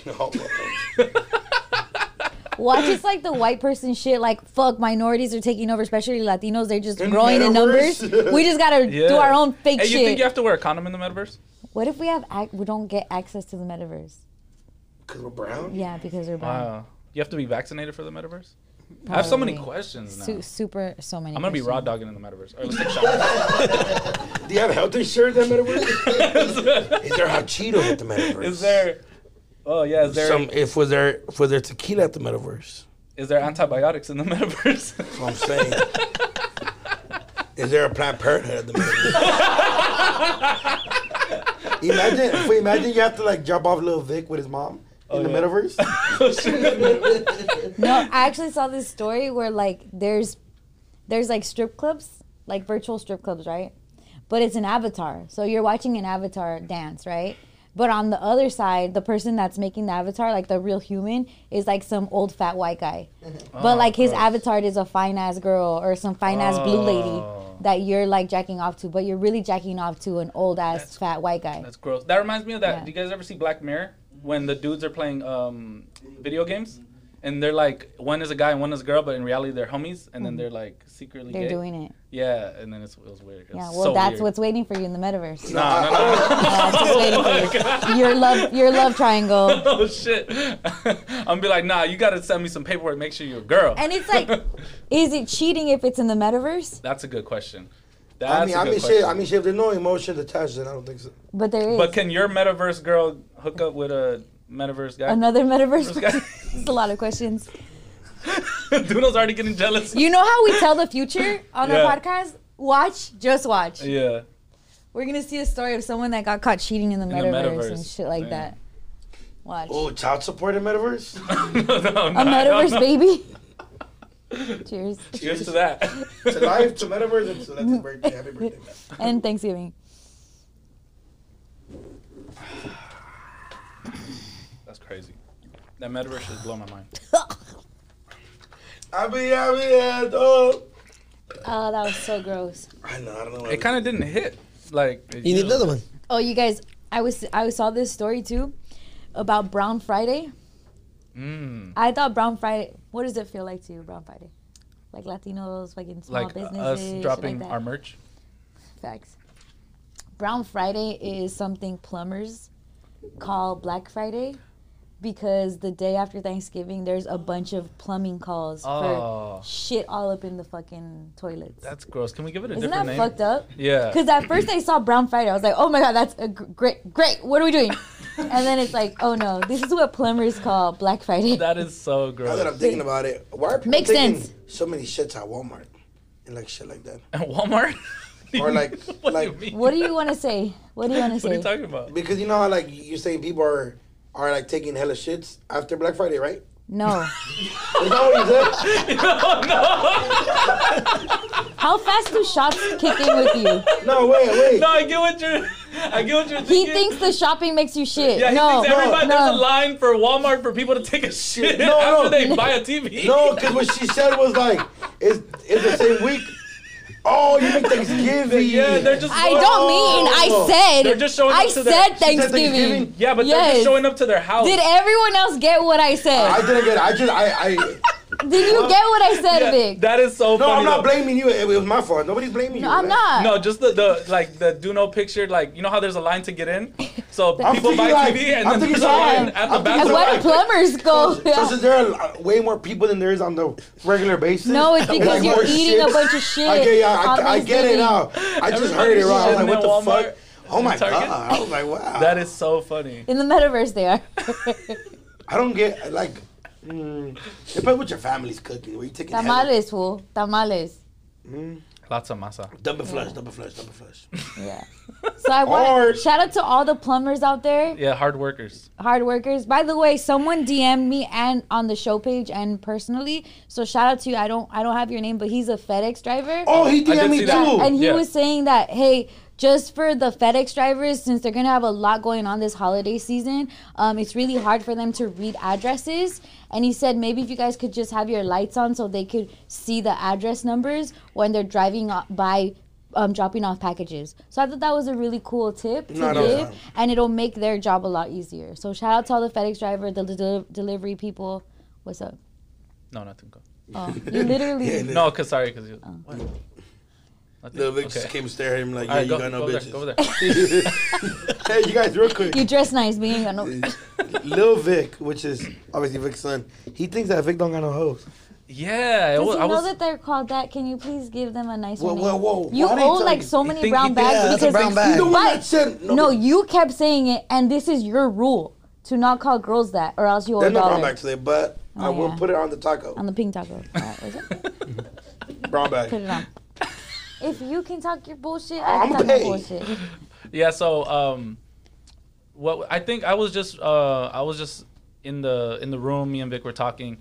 Watch it's like the white person shit. Like fuck, minorities are taking over, especially Latinos. They're just In growing in numbers. metaverse? We just gotta Yeah. do our own fake Hey, shit. you think you have to wear a condom in the metaverse? What if we have ac- we don't get access to the metaverse? Because we're brown. Yeah, because we're brown. Wow. You have to be vaccinated for the metaverse? I have so many Probably. questions now. Su- super, so many. I'm gonna be raw questions. dogging in the metaverse. All right, let's take shots. Do you have health insurance at Metaverse? Is there hot Cheetos at the Metaverse? Is there? Oh yeah. Is there? some? If was there if was there tequila at the Metaverse? Is there antibiotics in the metaverse? That's what I'm saying. Is there a Planned Parenthood at the Metaverse? Imagine if we imagine you have to like drop off little Vic with his mom in the yeah. Metaverse. No, I actually saw this story where like there's there's like strip clubs, like virtual strip clubs, right? But it's an avatar. So you're watching an avatar dance, right? But on the other side, the person that's making the avatar, like the real human, is like some old fat white guy. But like his avatar is a fine ass girl or some fine ass blue lady Oh. that you're like jacking off to, but you're really jacking off to an old ass fat white guy. That's gross. That reminds me of that. Yeah. Do you guys ever see Black Mirror when the dudes are playing um, video games and they're like one is a guy and one is a girl, but in reality they're homies, and then they're like secretly They're gay. doing it. Yeah, and then it's, it was weird. It Yeah, was well, so that's weird. what's waiting for you in the metaverse. No, no, no. Yeah, that's what's waiting for you. Your love, your love triangle. Oh shit! I'm gonna be like, nah. You gotta send me some paperwork. Make sure you're a girl. And it's like, is it cheating if it's in the metaverse? That's a good question. That's I mean, a I good mean, question. shit. I mean, shit. If there's no emotions attached, then I don't think so. But there is But can your metaverse girl hook up with a metaverse guy? another metaverse. Metaverse guy? It's a lot of questions. Duno's already getting jealous. You know how we tell the future on Yeah. our podcast? Watch, just watch. Yeah. We're gonna see a story of someone that got caught cheating in the, the metaverse, and metaverse. shit like Yeah. that. Watch. Oh, child support in Metaverse? no, no, A metaverse baby. Cheers. Cheers to that. To life, to Metaverse, and to that's his birthday. Happy birthday, man. And Thanksgiving. That's crazy. That metaverse should blow my mind. I be, I be, I don't. Oh, that was so gross. I know, I don't know. What It kind of didn't hit. Like You need another one. Oh, you guys, I was I saw this story too about Brown Friday. Mm. I thought Brown Friday. What does it feel like to you, Brown Friday? Like Latinos, fucking small Like businesses, us shit dropping like that. our merch. Facts. Brown Friday is something plumbers call Black Friday, because the day after Thanksgiving, there's a bunch of plumbing calls Oh. for shit all up in the fucking toilets. That's gross. Can we give it a Isn't different that name? fucked up? Yeah. Because at first I saw Brown Friday. I was like, oh my God, that's a gr- great, great. What are we doing? And then it's like, oh no, this is what plumbers call Black Friday. That is so Now gross. that I'm thinking about it, why are people Makes taking sense. so many shits at Walmart and like shit like that? At Walmart? Or like, what like do you mean? What do you want to say? What do you want to What are you say? talking about? because you know how like you're saying people are are like taking hella shits after Black Friday, right? No. Is that what you said? How fast do shots kick in with you? No, wait, wait. No, I get what you're. I get what you're He thinking. thinks the shopping makes you shit. Yeah, he no, thinks everybody no. there's a line for Walmart for people to take a shit No, after no. they buy a T V. No, because what she said was like, it's, it's the same week. Oh, you make Thanksgiving. Yeah, they're just. I don't mean. I said. They're just showing up I to said their- She said Thanksgiving. Thanksgiving? Yeah, but they're Yes. just showing up to their house. Did everyone else get what I said? I didn't get it. I just, I, I. Did you get what I said, Yeah, Vic? that is so No, funny. I'm not though. blaming you. It was my fault. Nobody's blaming No, you. I'm man. not. No, just the, the like the do no picture, like you know how there's a line to get in, so I'm people buy thinking like- T V and I'm then thinking there's a line like- at the I'm back. thinking And of why the do plumbers go? So, so since there are uh, way more people than there is on the regular basis. No, it's because like you're more eating shit. a bunch of shit. Okay, yeah, on I, I get it Thanksgiving. now. I just heard it Everybody's wrong. I was like, shitting what the at Walmart fuck? Oh my Target? god! I was like, wow. That is so funny. In the metaverse, they are. I don't get like. Mm, depends what your family's cooking. Where you taking Tamales, fool. Tamales. Lots of masa. Double flush, double flush, double flush. Yeah. So I want Or- to shout out to all the plumbers out there, Yeah, hard workers. hard workers. By the way, someone D M'd me and on the show page and personally. So shout out to you. I don't I don't have your name, but he's a FedEx driver. Oh, he I did D M'd me see too. that. And he Yeah. was saying that, hey, just for the FedEx drivers, since they're going to have a lot going on this holiday season, um, it's really hard for them to read addresses. And he said maybe if you guys could just have your lights on so they could see the address numbers when they're driving o- by um, dropping off packages. So I thought that was a really cool tip to No, that was give. fine. And it'll make their job a lot easier. So shout out to all the FedEx driver, the del- delivery people. What's up? No, nothing. Go. Oh, you literally... Yeah, No, cause sorry, cause you. What? Nothing. Little Vic Okay. just came stare at him like, All yeah, right, you go, got no go bitches. there. Go over there. Hey, you guys, real quick. You dress nice, but you ain't got no... Lil Vic, which is obviously Vic's son, he thinks that Vic don't got no hoes. Yeah, it Does was, he I know was. that they're called that? Can you please give them a nice Whoa, one? whoa, whoa. You Why they own tell like you? so many think brown he bags did. Yeah, that's a because brown bag. The one But- that said no. no, you kept saying it, and this is your rule to not call girls that, or else you owe a There's no brown dollar bag today, but I Oh, will yeah. put it on the taco. on the pink taco. All right, is it? Brown Put bag. it on. If you can talk your bullshit, I'm I can talk my paid. bullshit. Yeah, so um, what I think I was just uh I was just in the in the room. Me and Vic were talking,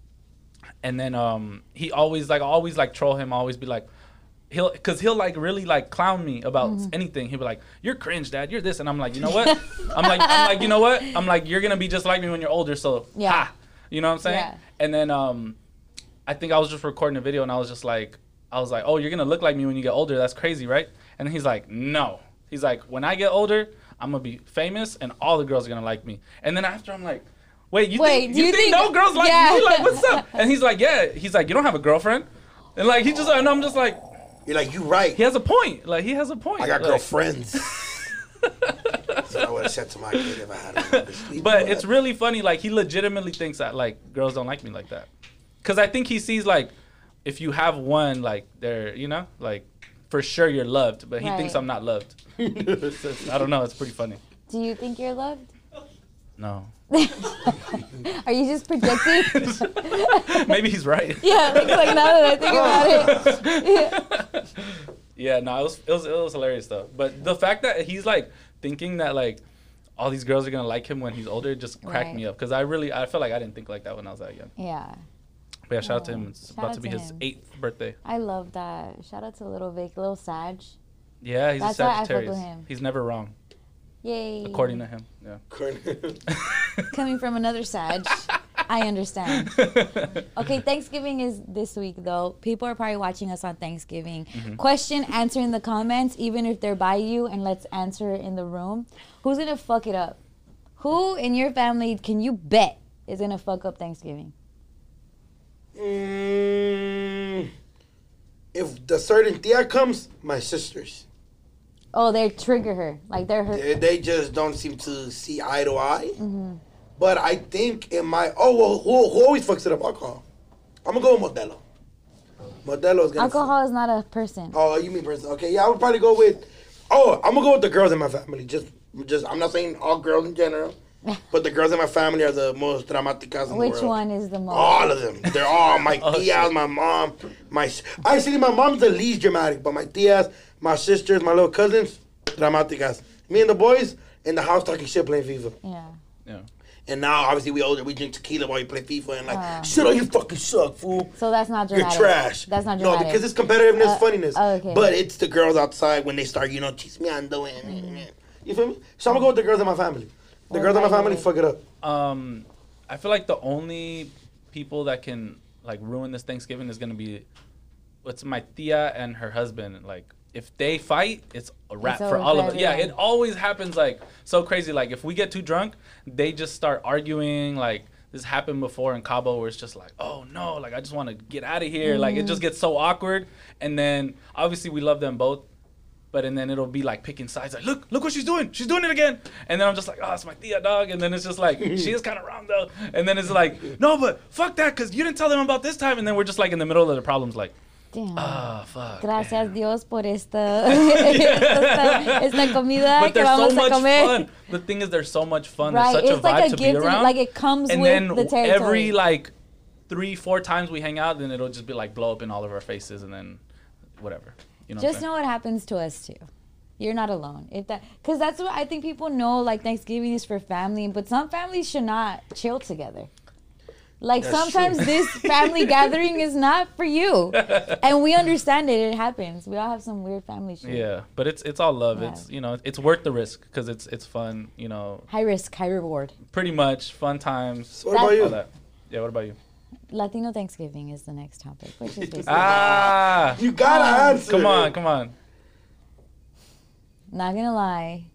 and then um he always like always like troll him. Always be like. He'll, cause he'll like really like clown me about Mm-hmm. anything. He'll be like, "You're cringe, Dad. You're this," and I'm like, "You know what?" I'm like, "I'm like, you know what?" I'm like, "You're gonna be just like me when you're older." So, Yeah. ha, you know what I'm saying? Yeah. And then um, I think I was just recording a video, and I was just like, I was like, "Oh, you're gonna look like me when you get older. That's crazy, right?" And he's like, "No." He's like, "When I get older, I'm gonna be famous, and all the girls are gonna like me." And then after, I'm like, "Wait, you Wait, think do you, you think, think- no girls like Yeah. me? Like, what's up?" And he's like, "Yeah." He's like, "You don't have a girlfriend," and like he just, and I'm just like. You're like, you right. He has a point. Like he has a point. I got Like, girlfriends. That's what I would have said to my kid if I had a But it's really funny. Like he legitimately thinks that like girls don't like me like that. Cause I think he sees like if you have one, like they're you know like for sure you're loved. But he Right. thinks I'm not loved. So it's- I don't know. It's pretty funny. Do you think you're loved? No. Are you just projecting? Maybe he's right. yeah, like, like now that I think about it. Yeah. Yeah. No. It was it was it was hilarious though. But the fact that he's like thinking that like all these girls are gonna like him when he's older just cracked Right. me up. Cause I really I feel like I didn't think like that when I was that young. Yeah. But yeah, shout out to Yeah. him. It's Shout about out to be to his him. eighth birthday. I love that. Shout out to Little Vic, Little Sag. Yeah, he's That's a why I fuck Sagittarius. with him. He's never wrong, Yay. according to him. Yeah. Coming from another Sag, I understand. Okay, Thanksgiving is this week though. People are probably watching us on Thanksgiving. Mm-hmm. Question, answer in the comments, even if they're by you, and let's answer it in the room. Who's gonna fuck it up? Who in your family can you bet is gonna fuck up Thanksgiving? Mm, if the certain tia comes, my sisters. Oh, they trigger her. Like they're her. They, they just don't seem to see eye to eye. But I think in my oh well, who, who always fucks it up? Alcohol. I'm gonna go with Modelo. Modelo's gonna. Alcohol fuck. Is not a person. Oh, you mean person? Okay, yeah, I would probably go with. Oh, I'm gonna go with the girls in my family. Just, just I'm not saying all girls in general, but the girls in my family are the most dramaticas in Which the world. one is the most? All of them. They're all my Oh, tias, shit. my mom, my. Actually, my mom's the least dramatic, but my tias, my sisters, my little cousins, dramaticas. Me and the boys in the house talking shit, playing FIFA. Yeah. Yeah. And now, obviously, we older. We drink tequila while we play FIFA and like, Uh. shit, oh, you fucking suck, fool. So that's not You're dramatic. trash. That's not No, dramatic. because it's competitiveness, Uh, funniness. oh, okay. But it's the girls outside when they start, you know, chismeando and you feel me? So I'm gonna go with the girls in my family. The What girls in my about family you? fuck it up. Um, I feel like the only people that can like ruin this Thanksgiving is gonna be, what's my tia and her husband. Like, if they fight, it's a wrap It's for over all for of us. Yeah, everyone. it always happens like so crazy. Like if we get too drunk, they just start arguing. Like this happened before in Cabo, where it's just like, oh no, like I just want to get out of here. Like it just gets so awkward. And then obviously we love them both. But and then it'll be like picking sides, like look, look what she's doing, she's doing it again. And then I'm just like, oh, it's my tia, dog. And then it's just like, she is kind of wrong though. And then it's like, no, but fuck that, cause you didn't tell them about this time. And then we're just like in the middle of the problems, like, Damn. ah, fuck. Gracias damn. Dios por esta, esta, esta comida But que they're vamos so a much comer. fun. The thing is, they're so much fun. Right, They're such it's a vibe like a to be gift, around. like it comes and with then the territory. every like three, four times we hang out, then it'll just be like blow up in all of our faces, and then whatever. You know. Just what I'm know what happens to us too. You're not alone. If that, because that's what I think people know. Like Thanksgiving is for family, but some families should not chill together. Like That's sometimes true. this family gathering is not for you, and we understand it. It happens. We all have some weird family shit. Yeah, but it's it's all love. Yeah. It's you know it's worth the risk because it's it's fun. You know, High risk, high reward. pretty much fun times. So what about That- you? All that. Yeah. What about you? Latino Thanksgiving is the next topic, which is basically Ah, You gotta Um, answer. come on, come on. not gonna lie.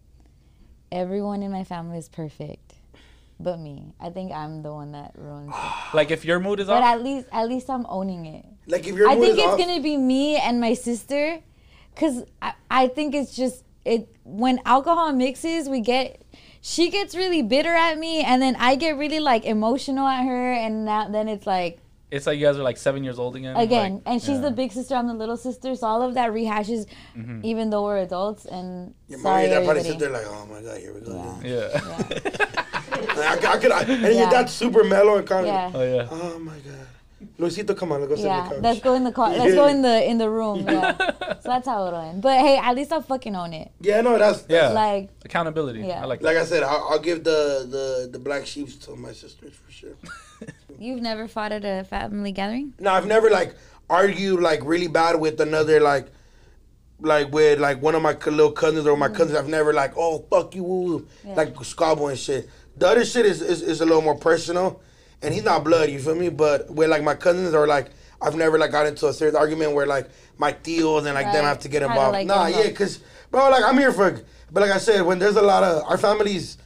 Everyone in my family is perfect, but me. I think I'm the one that ruins it. Like if your mood is But off, at least, at least I'm owning it. Like if your I mood think is it's off, gonna be me and my sister, cause I, I think it's just it when alcohol mixes, we get she gets really bitter at me, and then I get really like emotional at her, and now then it's like it's like you guys are like seven years old again. again, like, and she's yeah. the big sister, I'm the little sister, so all of that rehashes, Mhm. even though we're adults. And your mom sorry, and dad probably everybody. sit there like, oh my god, here we go. Yeah. again. Yeah. Yeah. Like, I, I could, I, and Yeah. your dad's super mellow and kind of. Yeah. Oh yeah. Oh my god, Luisito, come on, let's go sit Yeah, on the couch. let's go in the car. Let's go in the in the room. Yeah, so that's how it'll end. But hey, at least I'll fucking own it. Yeah, no, that's Yeah. Like, Accountability. Yeah. I like that. like I said. I'll, I'll give the, the the black sheep to my sisters for sure. you've never fought at a family gathering? No, I've never like argued like really bad with another like like with like one of my co- little cousins or my cousins. I've never like oh fuck you woo Yeah. like squabble and shit. The other shit is, is is a little more personal, and he's not blood. You feel me? But with like my cousins or like I've never like got into a serious argument where like my tios and like them Right. have to get How to, involved. like, get nah, involved. yeah, cause bro, like I'm here for. But like I said, when there's a lot of our families.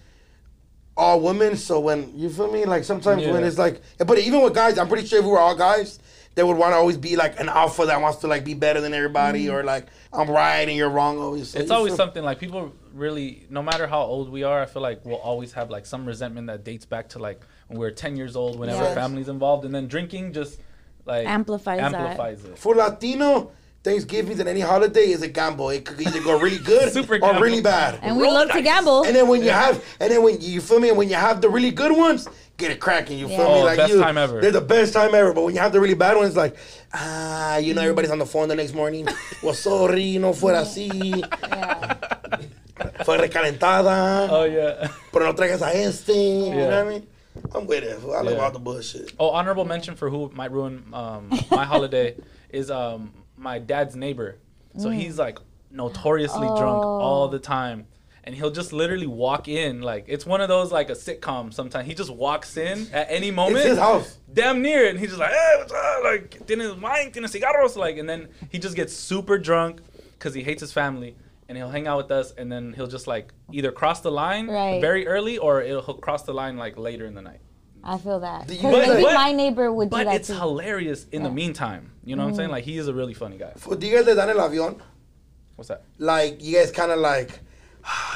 All women, so when you feel me, like sometimes when Yeah. it's like, but even with guys, I'm pretty sure if we were all guys, they would want to always be like an alpha that wants to like be better than everybody, Mm-hmm. or like I'm right and you're wrong always. So It's you always feel- something like people really, no matter how old we are, I feel like we'll always have like some resentment that dates back to like when we were ten years old, whenever Yeah. family's involved, and then drinking just like Amplifies that. amplifies it. For Latino, Thanksgiving and any holiday is a gamble. It could either go really good Super or gamble. really bad. And we Roll love to dice. gamble. And then when you have, and then when you feel me, and when you have the really good ones, get it cracking. You feel Yeah. me? Oh, Like best you, time ever. They're the best time ever. But when you have the really bad ones, like ah, you know, everybody's on the phone the next morning. Well, sorry, no fuera así. Yeah. Fue recalentada. Oh yeah. Pero no traigas a este. You Yeah. know what I mean? I'm with it. I like Yeah. all the bullshit. Oh, honorable mention for who might ruin um, my holiday is um, my dad's neighbor. So he's like notoriously drunk Oh. all the time. And he'll just literally walk in. Like, it's one of those, like a sitcom sometimes. He just walks in at any moment. It's his house. Damn near. And he's just like, hey, what's up? Like, tienes wine, tienes cigarros? Like, and then he just gets super drunk because he hates his family. And he'll hang out with us. And then he'll just, like, either cross the line Right. very early or it'll, he'll cross the line, like, later in the night. I feel that. Do you Because guys maybe like- my neighbor would do But that it's too. hilarious in the Yeah. meantime. You know what I'm saying? Like, he is a really funny guy. For, do you guys le dan el avión? What's that? Like, you guys kind of like,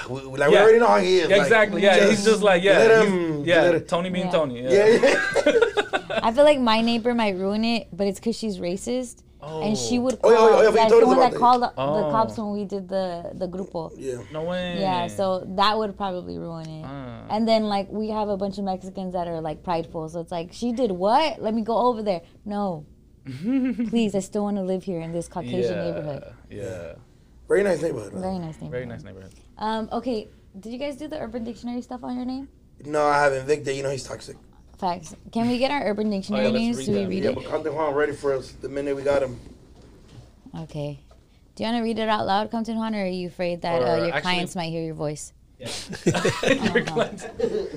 we, like we Yeah. already know how he is. Yeah, like, exactly. Yeah, just he's just like yeah, let he's- him- yeah. let him- Tony being Yeah. Tony. Yeah. Yeah, yeah. I feel like my neighbor might ruin it, but it's because she's racist. Oh. And she would Oh, call, yeah, oh, yeah, but you yeah, told the us one about that that. called the, Oh. the cops when we did the, the grupo. yeah. No way. Yeah, so that would probably ruin it. Ah. And then, like, we have a bunch of Mexicans that are, like, prideful. So it's like, she did what? Let me go over there. No. Please, I still want to live here in this Caucasian yeah. neighborhood. Yeah. Very nice neighborhood. man. Very nice neighborhood. Very nice neighborhood. Um, okay, did you guys do the Urban Dictionary stuff on your name? No, I haven't. Victor, you know he's toxic. Facts. Can we get our Urban Dictionary Oh, yeah, let's names? read Do we them. read Yeah, it? but Conte Juan ready for us the minute we got him. Okay. Do you want to read it out loud, Compton Juan, or are you afraid that Or uh, your actually- clients might hear your voice? Your clients-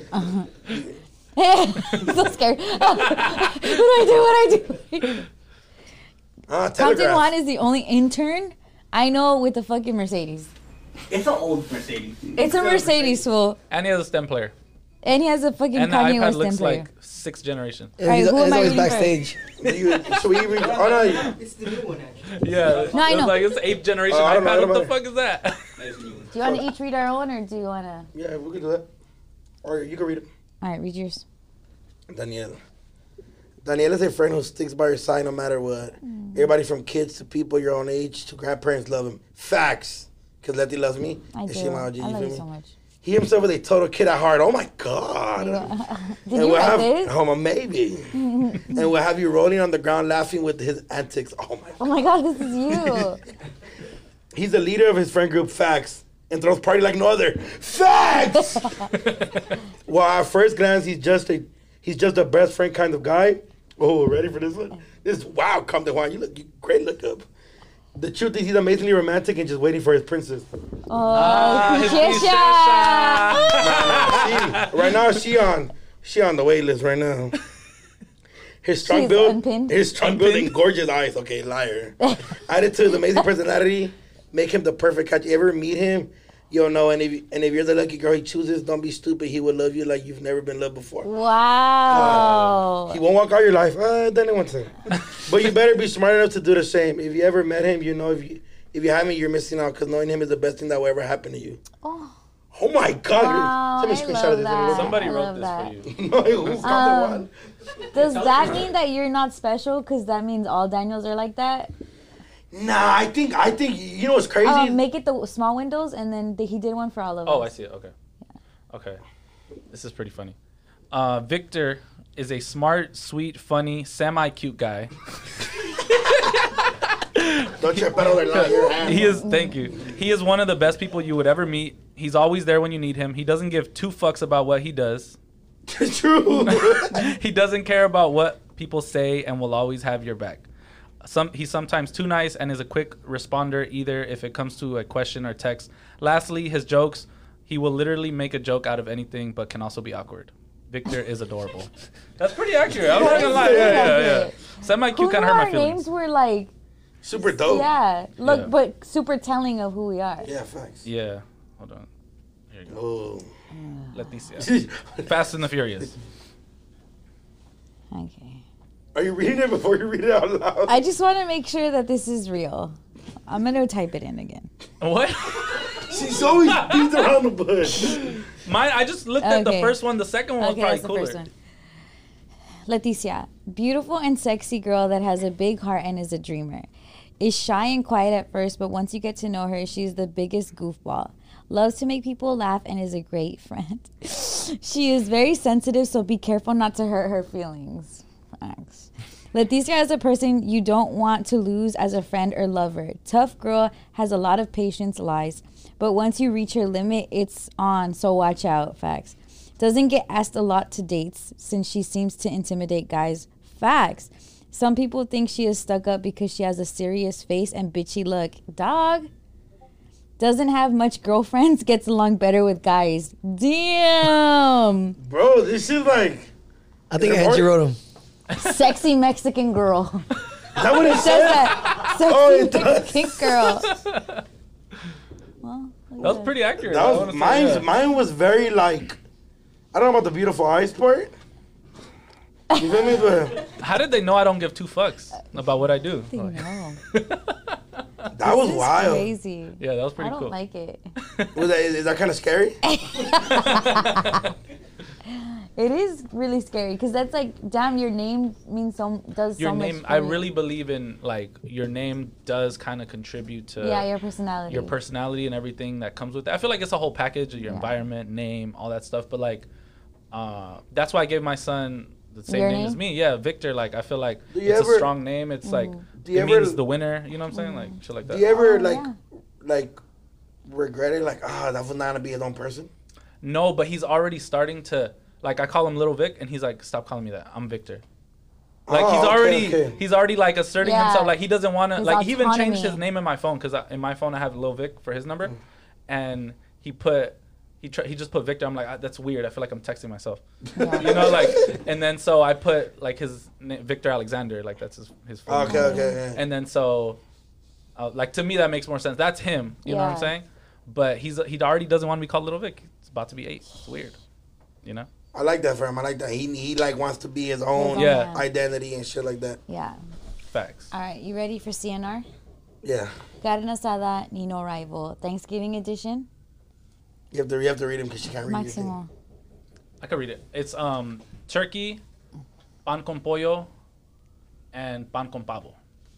I'm so scared. what do I do? What do I do? Ah, Compton telegraph. Juan is the only intern I know with a fucking Mercedes. It's an old Mercedes. It's a Mercedes, fool. And he has a STEM player. And he has a fucking And the Kanye iPad West looks player. like sixth generation. Yeah, Alright, he's, who am he's I always reading backstage. You, so we read, oh no, you- It's the new one, actually. Yeah. No, I it was know. like it's eighth generation Oh, I don't know, I iPad. don't What the know. fuck is that? That's the new one. Do you want to each read our own, or do you want to? yeah, we can do that. Or you can read it. All right, read yours. Danielle. Danielle is a friend who sticks by your side no matter what. Mm. Everybody from kids to people your own age to grandparents love him. Facts. Because Letty loves me. I and do. she my O G, I you love feel you me? so much. He himself is a total kid at heart. Oh my God. Did And you we'll write have, this? Oh, maybe. and we'll have you rolling on the ground laughing with his antics. Oh my Oh my God, this is you. He's the leader of his friend group, Facts, and throws party like no other. Facts! Well, at first glance, he's just a he's just a best friend kind of guy. Oh, ready for this one? This wow, come to Juan. You look you great look up. The truth is he's amazingly romantic and just waiting for his princess. Oh, his Keisha. She, right now she on she on the wait list right now. His strong She's build, unpinned? his strong build and gorgeous eyes. Okay, liar. Added to his amazing personality, make him the perfect catch. You ever meet him, you'll know. And if and if you're the lucky girl he chooses, don't be stupid. He will love you like you've never been loved before. Wow. He won't walk out your life. Uh, then one time. But you better be smart enough to do the same. If you ever met him, you know if you if you haven't, you're missing out because knowing him is the best thing that will ever happen to you. Oh, Oh my God! wow. Send me a I screenshot love of this. that. Somebody I wrote love this that. for you. No, who's got the Um, one? Does that mean that you're not special? Because that means all Daniels are like that? Nah, I think I think you know what's crazy. Um, make it the small windows, and then the, he did one for all of Oh, I us. see it. Okay. Okay. This is pretty funny. Uh, Victor is a smart, sweet, funny, semi-cute guy. Don't you better like your hand. He is, thank you. He is one of the best people you would ever meet. He's always there when you need him. He doesn't give two fucks about what he does. True. He doesn't care about what people say and will always have your back. Some he's sometimes too nice and is a quick responder either if it comes to a question or text. Lastly, his jokes. He will literally make a joke out of anything, but can also be awkward. Victor is adorable. That's pretty accurate. I'm not gonna lie. Yeah, yeah, yeah. Semi Who cute knew kind of hurt my our feelings. names were like, Super dope. yeah, look, Yeah. but super telling of who we are. Yeah, facts. Yeah. Hold on. Here you go. Oh. Leticia. Fast and the Furious. Okay. Are you reading it before you read it out loud? I just want to make sure that this is real. I'm going to type it in again. What? She's always beats around the bush. Mine. I just looked at the Okay. first one. The second one was Okay, probably that's the cooler. first one. Leticia, beautiful and sexy girl that has a big heart and is a dreamer. Is shy and quiet at first, but once you get to know her, she's the biggest goofball. Loves to make people laugh and is a great friend. She is very sensitive, so be careful not to hurt her feelings. Thanks. Leticia is a person you don't want to lose as a friend or lover. Tough girl, has a lot of patience, lies. But once you reach her limit, it's on, so watch out. Facts. Doesn't get asked a lot to dates since she seems to intimidate guys. Facts. Some people think she is stuck up because she has a serious face and bitchy look. Dog. Doesn't have much girlfriends, gets along better with guys. Damn. Bro, this is like. I think Is it Angie more- wrote him. Sexy Mexican girl. Is that what it Says said? that. Sexy Oh, it does. Mexican girl. Well, look That was at pretty accurate. That I was wanna say, mine's. yeah. Mine was very like. I don't know about the beautiful eyes part. You feel me? But How did they know I don't give two fucks about what I do? that. No. That was This is wild. Crazy. Yeah, that was pretty I don't cool. like it. Was that, is, is that kind of scary? It is really scary because that's like, damn, your name means so does Your so name, much. I for you. really believe in like your name does kind of contribute to Yeah, your personality. your personality and everything that comes with it. I feel like it's a whole package of your Yeah. environment, name, all that stuff. But like, uh, that's why I gave my son the same Your name, name? as me. Yeah, Victor. Like, I feel like Do you it's ever- a strong name. It's like Do you it ever- means the winner. You know what I'm saying? Like shit like that. Do you ever Oh, like yeah. like regret it? Like, ah, that was not gonna be his own person. No, but he's already starting to like. I call him Little Vic, and he's like, "Stop calling me that. I'm Victor." Like Oh, he's okay, already okay. he's already like asserting Yeah. himself. Like he doesn't want to. His Like he even changed autonomy. his name in my phone because in my phone I have Lil Vic for his number, and he put he tr- he just put Victor. I'm like, ah, that's weird. I feel like I'm texting myself. Yeah. You know, like, and then so I put like his name, Victor Alexander. Like that's his his phone. Okay, number. okay, yeah. And then so, uh, like to me that makes more sense. That's him. You know what I'm Yeah. saying? But he's he already doesn't want to be called Little Vic. It's about to be eight. It's weird. You know? I like that for him. I like that. He he like wants to be his own Yeah. identity and shit like that. Yeah. Facts. All right, you ready for C N R? Yeah. Carne asada, Nino Rival, Thanksgiving edition. You have to you have to read him because she can't read anything. Maximo. I can read it. It's um turkey, pan con pollo, and pan con pavo.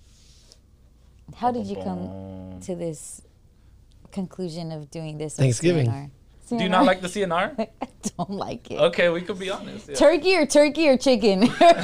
How did you come to this conclusion of doing this? with Thanksgiving. C N R? Do you not like the C N R? I don't like it. Okay, we could be honest. yeah. Turkey or turkey or chicken?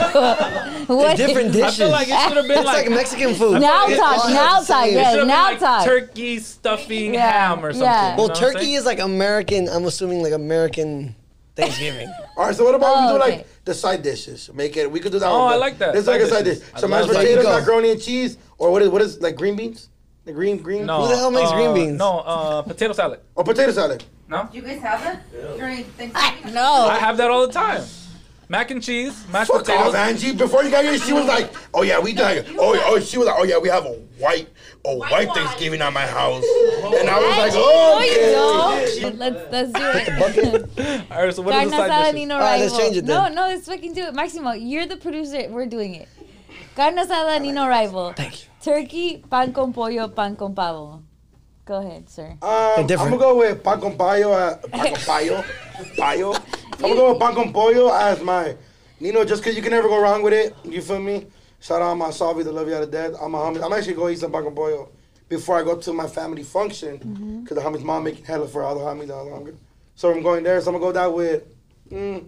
What Different is- I dishes. feel like it should have been It's like like, Mexican food. Now It talk, all now has the talk, same- yes. it should have now been like talk. turkey stuffing Yeah, ham or something. yeah. you know Well, what I'm turkey saying? is like American. I'm assuming like American Thanksgiving. All right, so what about Oh, we do okay. like the side dishes? Make it. We could do that. Oh, one, I but like that. This is like a Side side dish. dishes. I So mashed love potatoes, side dishes. macaroni and cheese, or what is what is like green beans? The green green. No, Who the hell makes uh, green beans? No, uh, potato salad. Or potato salad. No, You guys have that during Thanksgiving? No. I have that all the time. Mac and cheese, mashed Fuck potatoes. off, Angie. Before you got here, she was like, "Oh yeah, we done. Oh, oh, she was like, oh yeah, we have a white, a white Thanksgiving at my house." And I was like, "Oh, No, you don't. Let's let's do it. All right, so what Carne is the side asada, dishes? Nino All right, let's Rival. change it No, then. no, let's fucking do it. Maximo, you're the producer. We're doing it. Carne asada, Nino Rival. Thank you. Turkey, pan con pollo, pan con pavo. Go ahead, sir. Um, I'm different. gonna go with pan con payo. Uh, pan con payo, payo. I'm gonna go with pan con pollo as my Nino, just cause you can never go wrong with it. You feel me? Shout out my Salvi that love you out of death. I'm a homie. I'm actually going to eat some pan con pollo before I go to my family function, Mm-hmm. cause the homie's mom making hella for all the homies that are hungry. So I'm going there. So I'm gonna go that with, mm.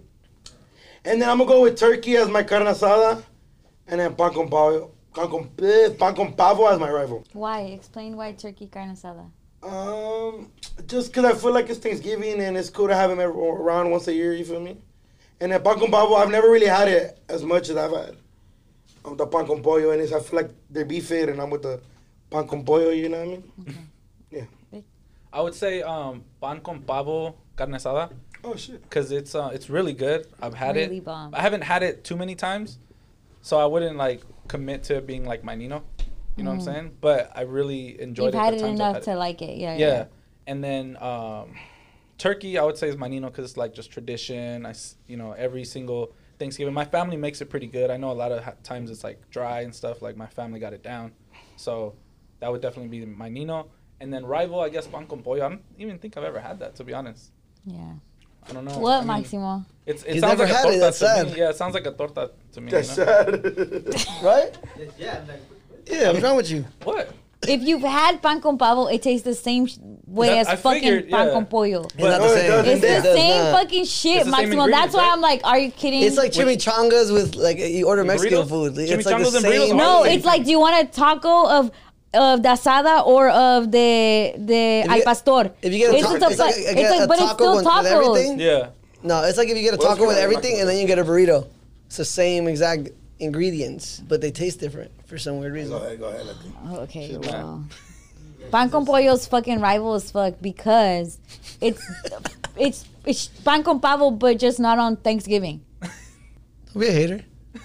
and then I'm gonna go with turkey as my carne asada, and then pan con pollo, pan con, eh, pan con pavo as my rival. Why? Explain why turkey carne asada. Um, just cause I feel like it's Thanksgiving and it's cool to have him every, around once a year. You feel me? And the pan con pavo, I've never really had it as much as I've had um, the pan con pollo, and it's, I feel like they're beef it, and I'm with the pan con pollo. You know what I mean? Yeah. I would say um, pan con pavo carne asada Oh shit. because it's uh, it's really good. I've had Really it. bomb. I haven't had it too many times, so I wouldn't like commit to it being like my Nino. You know what I'm saying? But I really enjoyed Mm. You've it. had the it times I've enough had to it. like it. Yeah. Yeah. And then um, turkey, I would say is my Nino because it's like just tradition. I, s- you know, every single Thanksgiving, my family makes it pretty good. I know a lot of ha- times it's like dry and stuff. Like my family got it down, so that would definitely be my Nino. And then rival, I guess pan con pollo. I don't even think I've ever had that, to be honest. Yeah. I don't know. What, I mean, Maximo? It's, it He's sounds never like a had torta it, that's to sad. me. Yeah, it sounds like a torta to me. That's you know? sad. Right? Yeah, like, Yeah, what's wrong with you? What? If you've had pan con pavo, it tastes the same sh- way That- as I fucking figured, pan yeah. con pollo. It's not No, the it same. doesn't. It's It the does same not. fucking shit, It's the same Maximo. That's ingredients, why right? I'm like, are you kidding? It's like chimichangas with like you order Mexican burritos? food. It's like the Chimichangas and burritos same. are no, the same it's like, do you want a taco of of the asada or of the the you al get- pastor? If you get a It's taco, just it's like, it's a, like- a but it's taco still with, with tacos. everything. Yeah. No, it's like if you get a Well, taco with it's kinda everything like- and then you get a burrito. It's the same exact ingredients, but they taste different for some weird Go reason. ahead, go ahead. Lati. Oh, okay, Shit, well, pan con pollo's fucking rival as fuck because it's it's it's pan con pavo, but just not on Thanksgiving. Don't be a hater.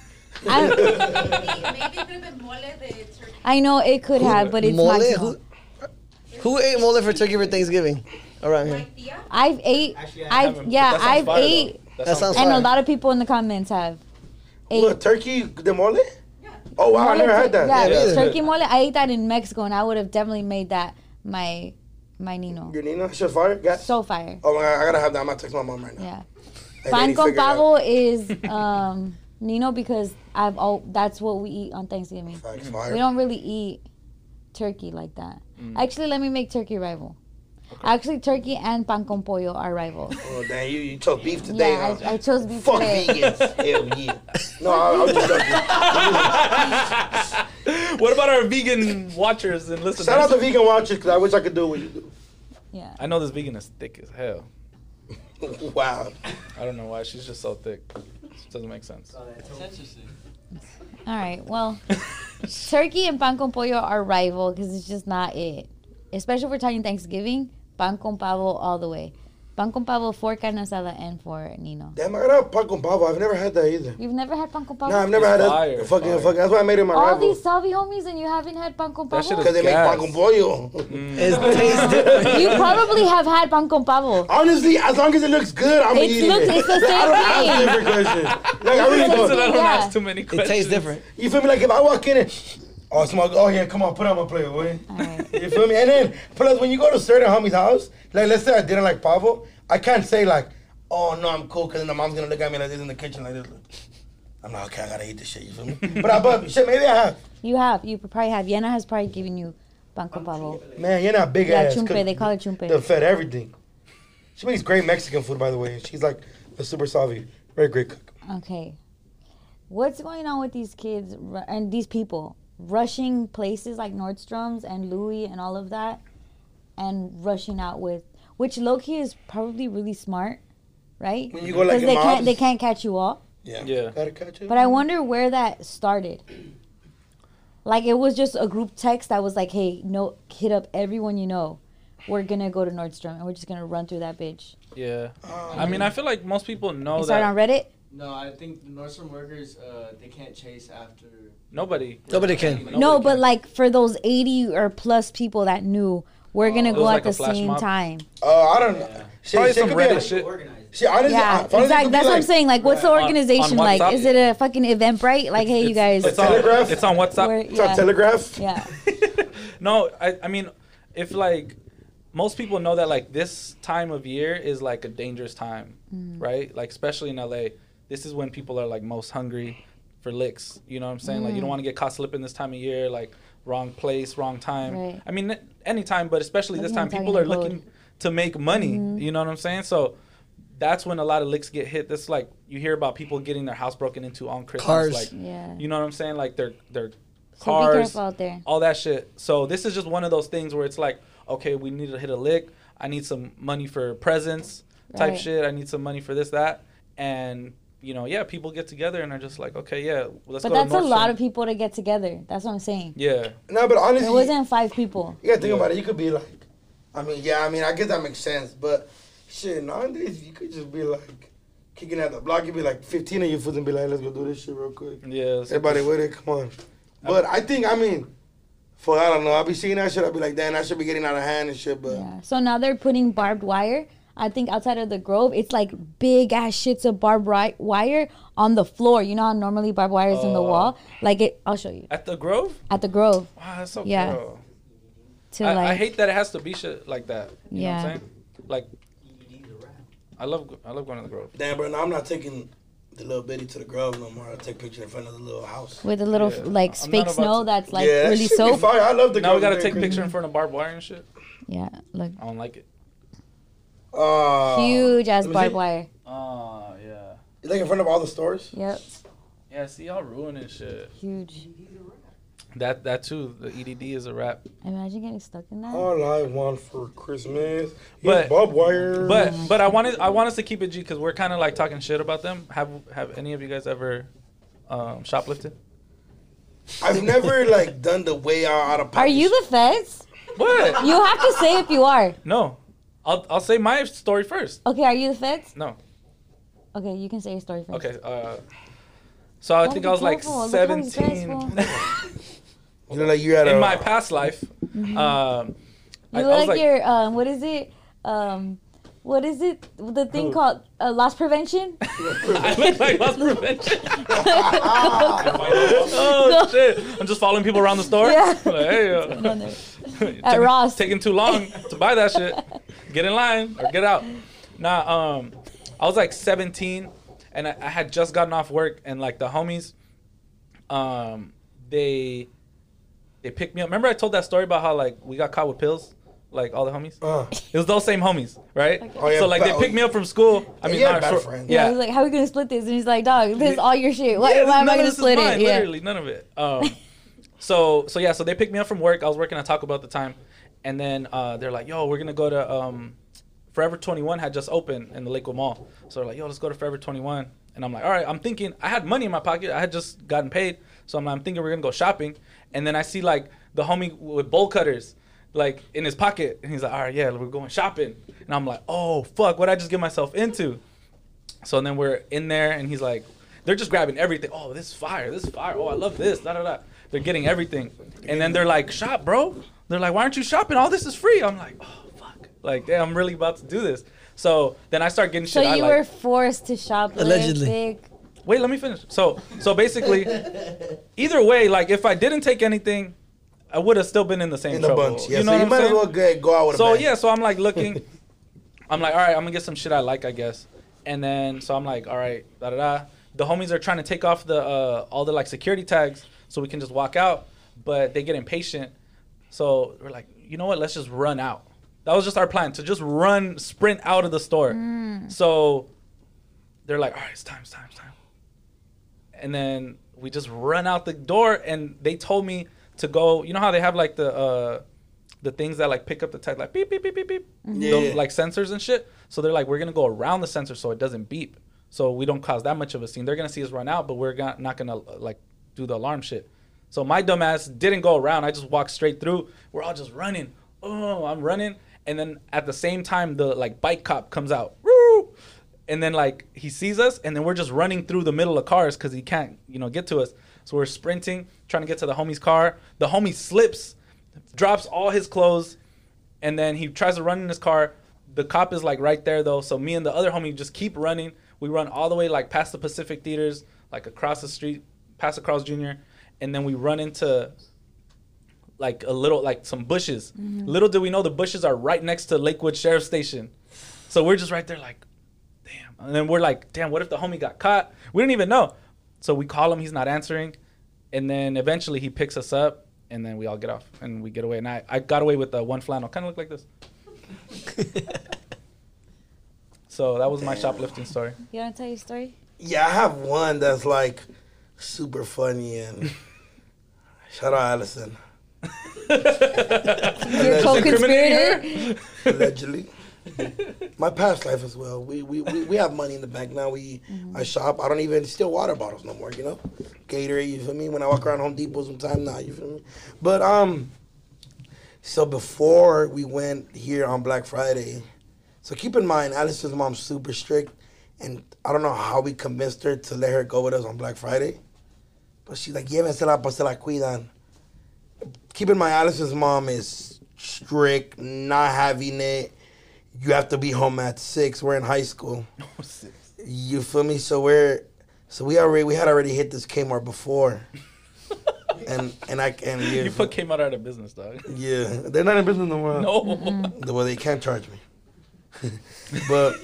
I, maybe, maybe it could have been mole de turkey. I know it could have, but it's mole? Maximo. Who, who ate mole for turkey for Thanksgiving around here? My tia? I've ate, Actually, I I've haven't, but yeah, that sounds I've fire, ate, though. That sounds and a fire. lot of people in the comments have ate. What, turkey de mole? Yeah, Oh wow, I Mole never tur- had that. Yeah, Yeah, yeah. turkey mole. I ate that in Mexico, and I would have definitely made that my my Nino. Your Nina, shit fire. Got. So fire. Oh my god, I gotta have that. I'm gonna text my mom right now. Yeah. Hey, Pan lady, con figure it out. pavo is um, Nino because I've all that's what we eat on Thanksgiving. Facts, We fire. don't really eat turkey like that. Mm. Actually, let me make turkey rival. Actually, turkey and pan con pollo are rivals. Oh damn, you you chose beef today, Yeah, huh? I, I chose beef Fuck today. vegans. Hell yeah. No, I, I was just joking. What about our vegan watchers and listeners? Shout out to vegan watchers because I wish I could do what you do. Yeah. I know this vegan is thick as hell. Wow. I don't know why she's just so thick. It doesn't make sense. All right. Well, turkey and pan con pollo are rival because it's just not it. Especially if we're talking Thanksgiving, pan con pavo all the way. Pan con pavo for carne asada and for Nino. Damn, I gotta have pan con pavo. I've never had that either. You've never had pan con pavo? Nah, I've never It's had fire, that. Fucking, fire. fucking. That's why I made it my All rival. these Salvi homies and you haven't had pan con That pavo? shit is Because they make gas. pan con pollo. It tastes different. You probably have had pan con pavo. Honestly, as long as it looks good, I'm It eating looks- it. it's the Like, I don't same ask thing. different questions. Like, I really It's the So don't. I don't Yeah. ask too many It questions. tastes different. You feel me? Like if I walk in and oh smoke, oh yeah, come on, put on my plate, boy. Alright. You feel me? And then plus when you go to certain homie's house, like let's say I didn't like pavo, I can't say like, oh no, I'm cool, cause then the mom's gonna look at me like this in the kitchen like this. I'm like, okay, I gotta eat this shit. You feel me? But I, but shit, maybe I have. You have. You probably have. Yena has probably given you pan con pavo. Man, you're not big Yeah, ass. chumpe. cook. They call it chumpe. Done fed everything. She makes great Mexican food, by the way. She's like a super savvy, very great cook. Okay. What's going on with these kids ru- and these people rushing places like Nordstrom's and Louis and all of that and rushing out with, which low-key is probably really smart, right? When you go like Because in they mobs, can't, they can't catch you all. yeah, Yeah. gotta catch it. But I wonder where that started. Like it was just a group text that was like, "Hey, no, hit up everyone you know. We're gonna go to Nordstrom and we're just gonna run through that bitch." Yeah. I mean, I feel like most people know It started that on Reddit. No, I think the Nordstrom workers, uh, they can't chase after. nobody. Nobody can. Nobody No, can. but like for those eighty or plus people that knew, we're gonna It go was at like a the flash same mob? time. Uh, I don't know. Shit, Probably shit some could be Reddit like- shit. Organized. Shit, honestly, Yeah, I- honestly, it exactly. could That's be what I'm like- saying. Like, what's the On- on organization like? WhatsApp? Is it a fucking Eventbrite? Like, hey, you guys. It's on, Telegraph? it's on WhatsApp. Where- It's on yeah. Telegraph. Yeah. No, I, I mean, if like most people know that like this time of year is like a dangerous time, Mm. right? Like especially in L A, this is when people are like most hungry for licks. You know what I'm saying? Like you don't want to get caught slipping this time of year. Like wrong place, wrong time. Right. I mean, anytime, but especially this Looking time, at people are tagging looking code. to make money. Mhm. You know what I'm saying? So that's when a lot of licks get hit. That's like you hear about people getting their house broken into on Christmas. Cars. Like Yeah. you know what I'm saying? Like their their So be cars, careful out there. all that shit. So this is just one of those things where it's like, okay, we need to hit a lick. I need some money for presents type Right. shit. I need some money for this, that. And, you know, yeah, people get together and are just like, okay, yeah, let's But go that's to a lot Nordstrom. of people to get together. That's what I'm saying. Yeah. No, but honestly, It wasn't five people. you gotta think Yeah. about it. You could be like, I mean, yeah, I mean, I guess that makes sense. But shit, nowadays you could just be like kicking at the block. You'd be like fifteen of you fools and be like, let's go do this shit real quick. Yeah. it's- Everybody with it, come on. But I think, I mean, for I don't know, I'll be seeing that shit. I'll be like, damn, that should be getting out of hand and shit. But Yeah. So now they're putting barbed wire. I think outside of the Grove, it's like big ass shits of barbed ri- wire on the floor. You know how normally barbed wire is in the Oh. wall? Like it, I'll show you. At the Grove? At the Grove. Wow, that's so Yeah. cool. To I, like, I hate that it has to be shit like that. You Yeah. know what I'm saying? Like, I love I love going to the Grove. damn, bro, now I'm not taking the little bitty to the Grove no more. I take pictures in front of the little house. with a little Yeah. like I'm fake not about snow to- that's like yeah, that really shit be soap. fire. I love the Now we Grove. got to Very take a crazy. picture in front of barbed wire and shit. Yeah, look. I don't like it. Uh, Huge ass let me barbed see. wire. Oh, yeah. You like in front of all the stores? Yep. Yeah, see, y'all ruining shit. Huge. That that too. The E D D is a wrap. Imagine getting stuck in that. All I want for Christmas But- is barbed wire. But but I wanted I want us to keep it G because we're kind of like talking shit about them. Have have any of you guys ever um, shoplifted? I've never like done the way out, out of pocket. Are you the feds? What? You have to say if you are. No, I'll I'll say my story first. Okay, are you the feds? No. Okay, you can say your story first. Okay. Uh, so I Oh, think be I was like careful. Look how he's seventeen. You know, like you had In a, my past life, um, You I, I look was like, like, your um, what is it? Um, what is it? The thing Who? called uh, loss prevention. I look like loss prevention. Oh shit! I'm just following people around the store. Yeah. Like, hey, uh, At taking- Ross. taking too long to buy that shit. Get in line or get out. Nah, um, I was like seventeen, and I, I had just gotten off work, and like the homies, um, they they picked me up. Remember I told that story about how like we got caught with pills, like all the homies. Uh, It was those same homies, right? Oh, yeah, so like they but- picked me up from school. I mean, Yeah, not bad short- friend. Yeah. I yeah. was like, how are we gonna split this? And he's like, dog, this is all your shit. Why, Yeah, why am none I of gonna this is split mine, it? Yeah. Literally, none of it. Um, so so yeah, so they picked me up from work. I was working at Taco Bell at the time, and then uh, they're like, "Yo, we're gonna go to um, Forever twenty-one had just opened in the Lakewood Mall." So they're like, "Yo, let's go to Forever twenty-one." And I'm like, "All right." I'm thinking I had money in my pocket. I had just gotten paid, so I'm, I'm thinking we're gonna go shopping. And then I see like the homie with bowl cutters, like in his pocket, and he's like, "All right, yeah, we're going shopping." And I'm like, "Oh fuck, what I just get myself into?" So then we're in there, and he's like, they're just grabbing everything. Oh, this is fire. This is fire. Oh, I love this. Da da da. They're getting everything, and then they're like, "Shop, bro." They're like, "Why aren't you shopping? All this is free." I'm like, "Oh fuck!" Like, damn, I'm really about to do this. So then I start getting So shit. I you like. were forced to shop. Allegedly. Big. Wait, let me finish. So so basically, either way, like if I didn't take anything, I would have still been in the same in the trouble. bunch. Yeah, you know so you what might I'm as saying? well go, go out with a So bang. yeah, so I'm like looking. I'm like, all right, I'm gonna get some shit I like, I guess. And then so I'm like, all right, da da da. The homies are trying to take off the uh, all the like security tags so we can just walk out, but they get impatient. So we're like, you know what? Let's just run out. That was just our plan, to just run, sprint out of the store. So they're like, all right, it's time, it's time, it's time. And then we just run out the door, and they told me to go. You know how they have like the uh, the things that like pick up the tag, like beep beep beep beep beep, Yeah. Those, like sensors and shit. So they're like, we're gonna go around the sensor so it doesn't beep, so we don't cause that much of a scene. They're gonna see us run out, but we're gonna, not gonna like do the alarm shit. So my dumbass didn't go around. I just walked straight through. We're all just running. Oh, I'm running, and then at the same time, the like bike cop comes out. Woo! And then like he sees us, and then we're just running through the middle of cars because he can't, you know, get to us. So we're sprinting, trying to get to the homie's car. The homie slips, drops all his clothes, and then he tries to run in his car. The cop is like right there though. So me and the other homie just keep running. We run all the way like past the Pacific Theaters, like across the street, past the Carl's Junior, and then we run into like a little, like some bushes. Little did we know the bushes are right next to Lakewood Sheriff Station. So we're just right there like, damn. And then we're like, damn, what if the homie got caught? We didn't even know. So we call him, he's not answering. And then eventually he picks us up, and then we all get off and we get away. And I, I got away with the one flannel, kind of look like this. So that was my shoplifting story. You want to tell your story? Yeah, I have one that's like super funny, and shout out Allison. Your co-conspirator. Allegedly. My past life as well. We, we we we have money in the bank now. We I shop. I don't even steal water bottles no more. You know, Gatorade. You feel me? When I walk around Home Depot sometime now. You feel me? But um, so before we went here on Black Friday, so keep in mind, Alice's mom's super strict, and I don't know how we convinced her to let her go with us on Black Friday, but she's like, llévensela pa se la cuidan. Keep in mind, Alice's mom is strict, not having it. You have to be home at six. We're in high school. You feel me? So we're, so we already we had already hit this Kmart before, and and I and yeah, You put Kmart out of business, dog. yeah, they're not in business no more. No. Well, they can't charge me, but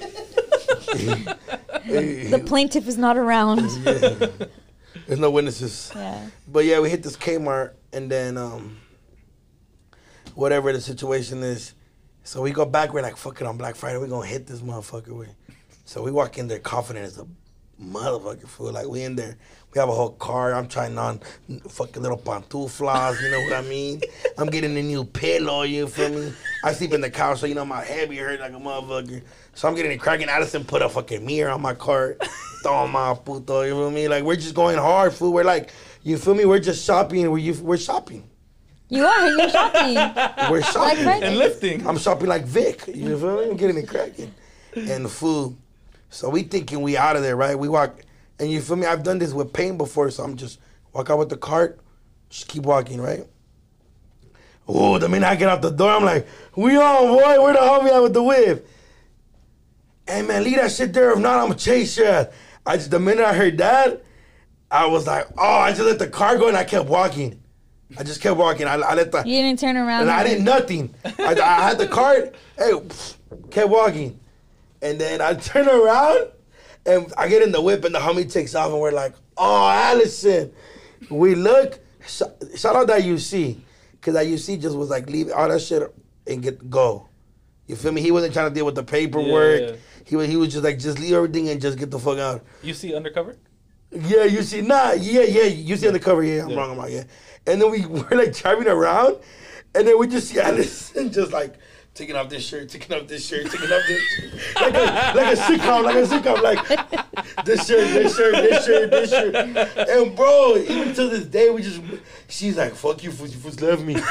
The plaintiff is not around. yeah, there's no witnesses. Yeah. But yeah, we hit this Kmart, and then um, whatever the situation is. So we go back, we're like, fuck it, on Black Friday, we're gonna hit this motherfucker with. So we walk in there confident as a motherfucker, fool. Like, we in there, we have a whole car, I'm trying on fucking little pantuflas, you know what I mean? I'm getting a new pillow, you feel me? I sleep in the couch, so you know my head be hurt like a motherfucker. So I'm getting it cracking. Addison put a fucking mirror on my car. Toma puto, you feel me? Like, we're just going hard, fool. We're like, you feel me? We're just shopping, we're, you, we're shopping. You are. You're shopping. We're shopping. Friday. And lifting. I'm shopping like Vic. You feel me? I'm getting it cracking. And the food. So we thinking we out of there, right? We walk, and you feel me? I've done this with pain before, so I'm just walk out with the cart, just keep walking, right? Oh, the minute I get out the door, I'm like, we on, boy. Where the homie at with the whip? hey man, leave that shit there. If not, I'm gonna chase you. I just the minute I heard that, I was like, oh, I just let the car go and I kept walking. I just kept walking. I, I let the You didn't turn around. and I didn't nothing. I, I had the cart. Hey, kept walking, and then I turn around and I get in the whip and the homie takes off and we're like, oh, Allison. We look. Sh- shout out that U C, cause that U C just was like leave all that shit and get go. You feel me? He wasn't trying to deal with the paperwork. Yeah, yeah. He was he was just like just leave everything and just get the fuck out. You see undercover? Yeah, you see, nah, yeah, yeah, you see on the cover, yeah, I'm Yeah. wrong about yeah. And then we were like driving around, and then we just see Allison just like taking off this shirt, taking off this shirt, taking off this shirt, like a like a sitcom, like a sitcom, like this shirt, this shirt, this shirt, this shirt. And bro, even to this day, we just she's like, fuck you, fool, you fools love me.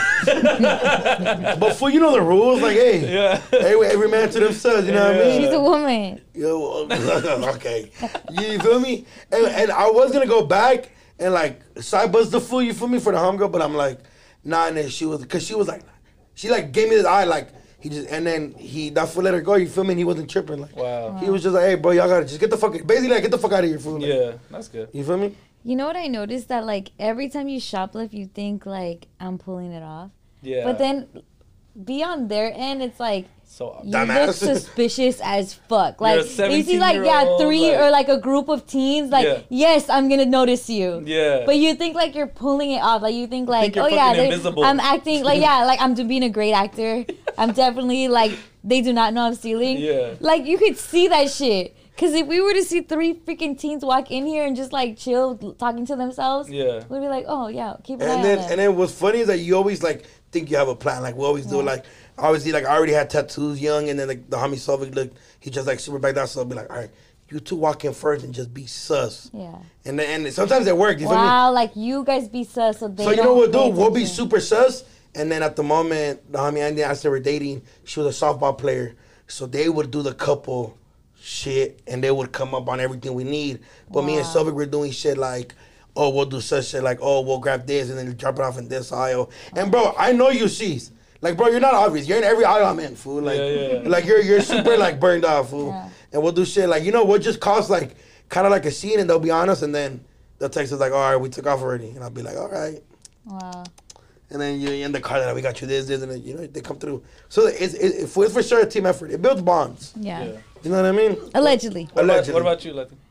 But fool, you know the rules, like, hey, Yeah. hey, every man to themselves, you know what I mean? She's a woman. Yo, okay. You feel me? And, and I was gonna go back and like side buzz the fool, you feel me, for the homegirl, but I'm like, nah, and then she was, cause she was like, she like gave me this eye, like, he just, and then he, that fool let her go, you feel me, and he wasn't tripping, like, Wow. he was just like, hey, bro, y'all gotta just get the fuck, basically like, get the fuck out of here, fool. Like, Yeah, that's good. you feel me? You know what I noticed? That like every time you shoplift, you think like I'm pulling it off. Yeah. But then be on their end, it's like So you Dumbass. look suspicious as fuck. Like You're a you see like yeah, seventeen-year-old, three like- or like a group of teens, like Yeah. yes, I'm gonna notice you. Yeah. But you think like you're pulling it off. Like you think like, think you're oh yeah, fucking they- invisible. I'm acting like yeah, like I'm being a great actor. I'm definitely like they do not know I'm stealing. Yeah. Like you could see that shit. Cause if we were to see three freaking teens walk in here and just like chill, talking to themselves, Yeah. we'd be like, oh yeah, keep an eye And on then, them. and then what's funny is that you always like think you have a plan, like we always do, Yeah. like, obviously, like, I already had tattoos young, and then like the homie Solvik looked, he just like super back down, so I'll be like, all right, you two walk in first and just be sus. Yeah. And then, and sometimes it worked, you feel me? Wow, like you guys be sus, so they So you don't know what, pay dude? We'll be attention. super sus, and then at the moment, the homie Andy and I were dating, she was a softball player, so they would do the couple shit, and they would come up on everything we need. But me and Wow. Solvik were doing shit like, oh, we'll do such shit, like, oh, we'll grab this, and then drop it off in this aisle. And bro, I know you sees. Like, bro, you're not obvious. You're in every aisle I'm in, fool. Like, Yeah, yeah. like you're you're super like burned out, fool. Yeah. And we'll do shit like, you know, we'll just cause like kind of like a scene, and they'll be honest, and then they'll text us like, all right, we took off already, and I'll be like, all right. Wow. And then you're in the car that we got you this, this, and then, you know, they come through. So it's, it's, it's for- it's for sure a team effort. It builds bonds. Yeah. Yeah. You know what I mean? Allegedly. What about, Allegedly. what about you, Letty?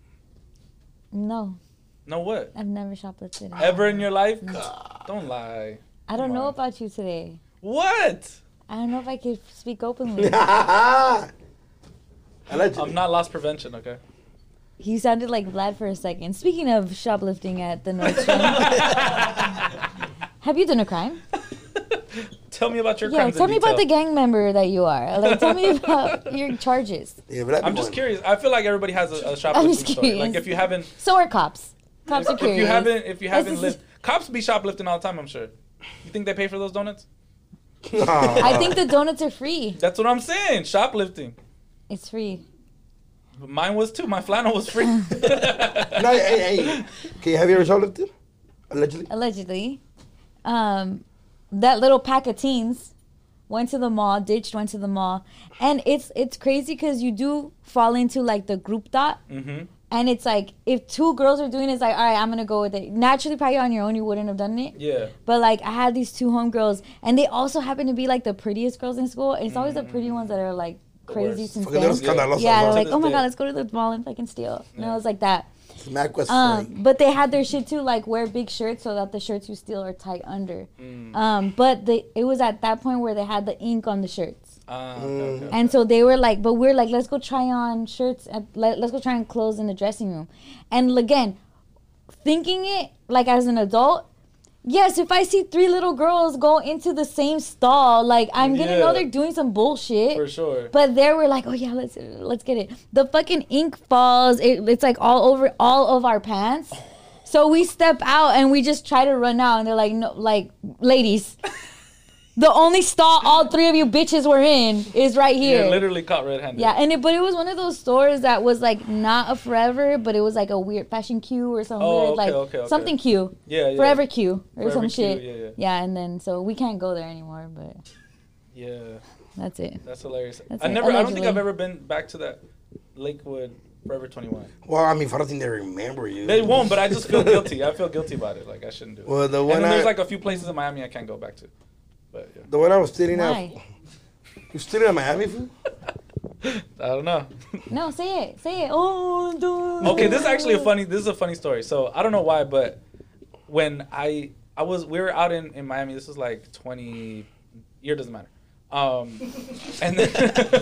No, No what? I've never shoplifted. Ever in your life? Don't lie. I don't Come know on. about you today. What? I don't know if I could speak openly. Allegedly. I'm not loss prevention, okay? He sounded like Vlad for a second. Speaking of shoplifting at the Nordstrom, have you done a crime? Tell me about your Yeah, crimes tell in me about the detail. gang member that you are. Like, tell me about your charges. Yeah, but that'd I'm be just one. curious. I feel like everybody has a, a I'm shoplifting just story. curious. Like if you haven't, So are cops. Cops are if curious. you haven't, if you That's haven't just- lived, cops be shoplifting all the time. I'm sure. You think they pay for those donuts? I think the donuts are free. That's what I'm saying. Shoplifting. It's free. But mine was too. My flannel was free. No, hey, hey. Okay, have you ever shoplifted? Allegedly. Allegedly. Um, that little pack of teens went to the mall, ditched, went to the mall. And it's it's crazy because you do fall into like the group thought. Mm-hmm. And it's like, if two girls are doing it, it's like, all right, I'm going to go with it. Naturally, probably on your own, you wouldn't have done it. Yeah. But like, I had these two homegirls, and they also happen to be like the prettiest girls in school. And it's always the pretty ones that are like crazy worst. since Fucking little then. scandalosas, Yeah, bro. they're like, To oh my this God, day. let's go to the mall and fucking steal. And Yeah. it was like that. Mac was Um, free. but they had their shit too, like wear big shirts so that the shirts you steal are tight under. Mm. Um, but they, it was at that point where they had the ink on the shirts. Ah, okay, Mm. okay. And so they were like, but we're like, let's go try on shirts. And let, let's go try on clothes in the dressing room. And again, thinking it like as an adult, yes, if I see three little girls go into the same stall, like I'm gonna Yeah. know they're doing some bullshit. For sure. But there we're like, oh yeah, let's let's get it. The fucking ink falls. It, it's like all over all of our pants. So we step out and we just try to run out, and they're like, no, like ladies. The only stall all three of you bitches were in is right here. You're literally caught red-handed. Yeah, and it, but it was one of those stores that was like not a Forever, but it was like a weird Fashion Q or some Oh, weird okay, like okay, okay. something Q. Yeah, yeah. Forever Q or Forever some Q, shit. yeah, yeah. Yeah, and then so we can't go there anymore. But Yeah. That's it. That's hilarious. That's I it, never. I don't think allegedly. I've ever been back to that Lakewood Forever twenty-one. Well, I mean, I don't think they remember you. They won't, but I just feel guilty. I feel guilty about it. Like I shouldn't do it. Well, the and one then there's I- like a few places in Miami I can't go back to. But yeah. The one I was sitting at. Why? You sitting at Miami food? I don't know. No, say it. Say it. Oh, dude. Okay, this is actually a funny. This is a funny story. So I don't know why, but when I I was we were out in, in Miami. This was like twenty. Year doesn't matter. Um, and then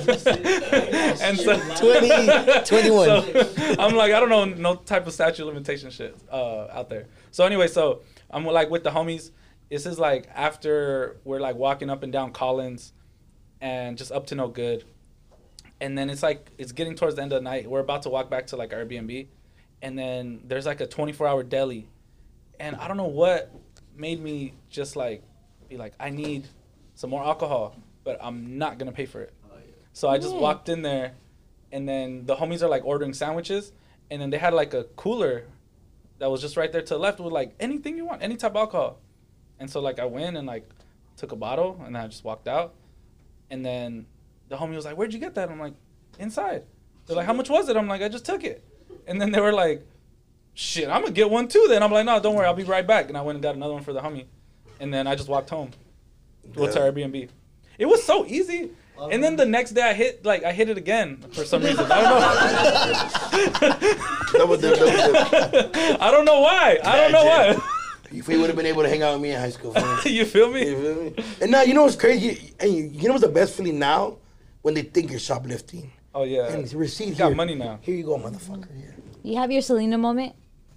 and so twenty, twenty-one. So, I'm like I don't know no type of statute of limitation shit uh, out there. So anyway, so I'm like with the homies. This is like after we're like walking up and down Collins, and just up to no good. And then it's like it's getting towards the end of the night. We're about to walk back to like Airbnb, and then there's like a twenty-four hour deli, and I don't know what made me just like be like I need some more alcohol, but I'm not gonna pay for it. So I just Yeah. walked in there, and then the homies are like ordering sandwiches, and then they had like a cooler that was just right there to the left with like anything you want, any type of alcohol. And so like I went and like took a bottle, and I just walked out, and then the homie was like, "Where'd you get that?" I'm like, "Inside." They're like, "How much was it?" I'm like, "I just took it." And then they were like, "Shit, I'm gonna get one too." Then I'm like, "No, don't worry, I'll be right back." And I went and got another one for the homie, and then I just walked home. What's our Airbnb? It was so easy. And then the next day I hit like I hit it again for some reason. I don't know. Double dip, double dip. I don't know why. I don't know why. If we would have been able to hang out with me in high school. fam. You feel me? You feel me? And now you know what's crazy? And you, you know what's the best feeling now? When they think you're shoplifting. Oh yeah. And it's receipt You got here. money now. Here you go, motherfucker. Here. You have your Selena moment?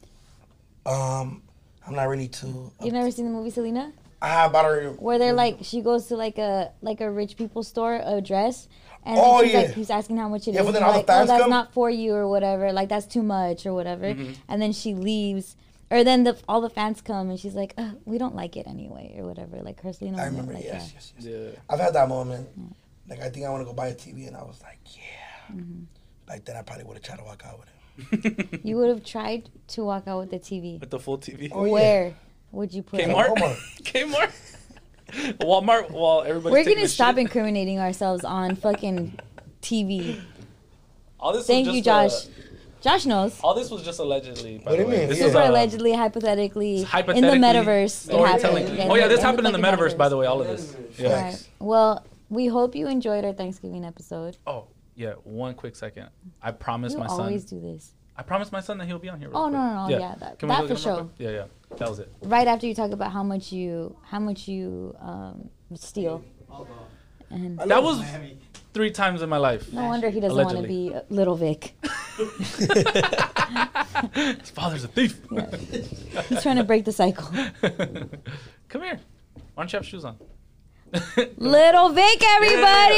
Um, I'm not really too. You've never seen the movie Selena? I have about her. Where they're like, she goes to like a like a rich people store, a dress, and Oh, then she's yeah. like, he's asking how much it is. Yeah, but then and all the like, oh, fans that's come? not for you or whatever. Like that's too much or whatever. Mhm. And then she leaves, or then the all the fans come and she's like, uh, we don't like it anyway or whatever. Like her Selena I moment, remember. like, Yes, yeah. yes, yes. Yeah. I've had that moment. Like I think I want to go buy a T V, and I was like, yeah. Mm-hmm. Back then, I probably would have tried to walk out with it. You would have tried to walk out with the T V. With the full T V. Oh, yeah. Where would you put it? Kmart. Walmart. Kmart. Walmart. While everybody's We're taking gonna a stop shit. incriminating ourselves on fucking T V. All this was Thank you, just, Josh. Josh knows. Uh, all this was just allegedly. By What do the you way. mean? This Yeah. is, Super uh, allegedly, hypothetically, in the hypothetically, metaverse. it happened. storytelling. Yeah, Oh yeah, this it happened in looked the like metaverse, by the way. All of this. Yeah. All right. Well, we hope you enjoyed our Thanksgiving episode. Oh yeah. One quick second. I promised You my son. always do this. I promised my son that he'll be on here. Real Oh, quick. no, no, no, yeah, that- Can we that look for at him real sure. quick? Yeah, yeah. That was it. Right after you talk about how much you, how much you um, steal, and I That love was Miami. three times in my life. no wonder he doesn't want to Allegedly. be uh, Little Vic. His father's a thief. Yeah. He's trying to break the cycle. Come here. Why don't you have shoes on? Little Vic, everybody!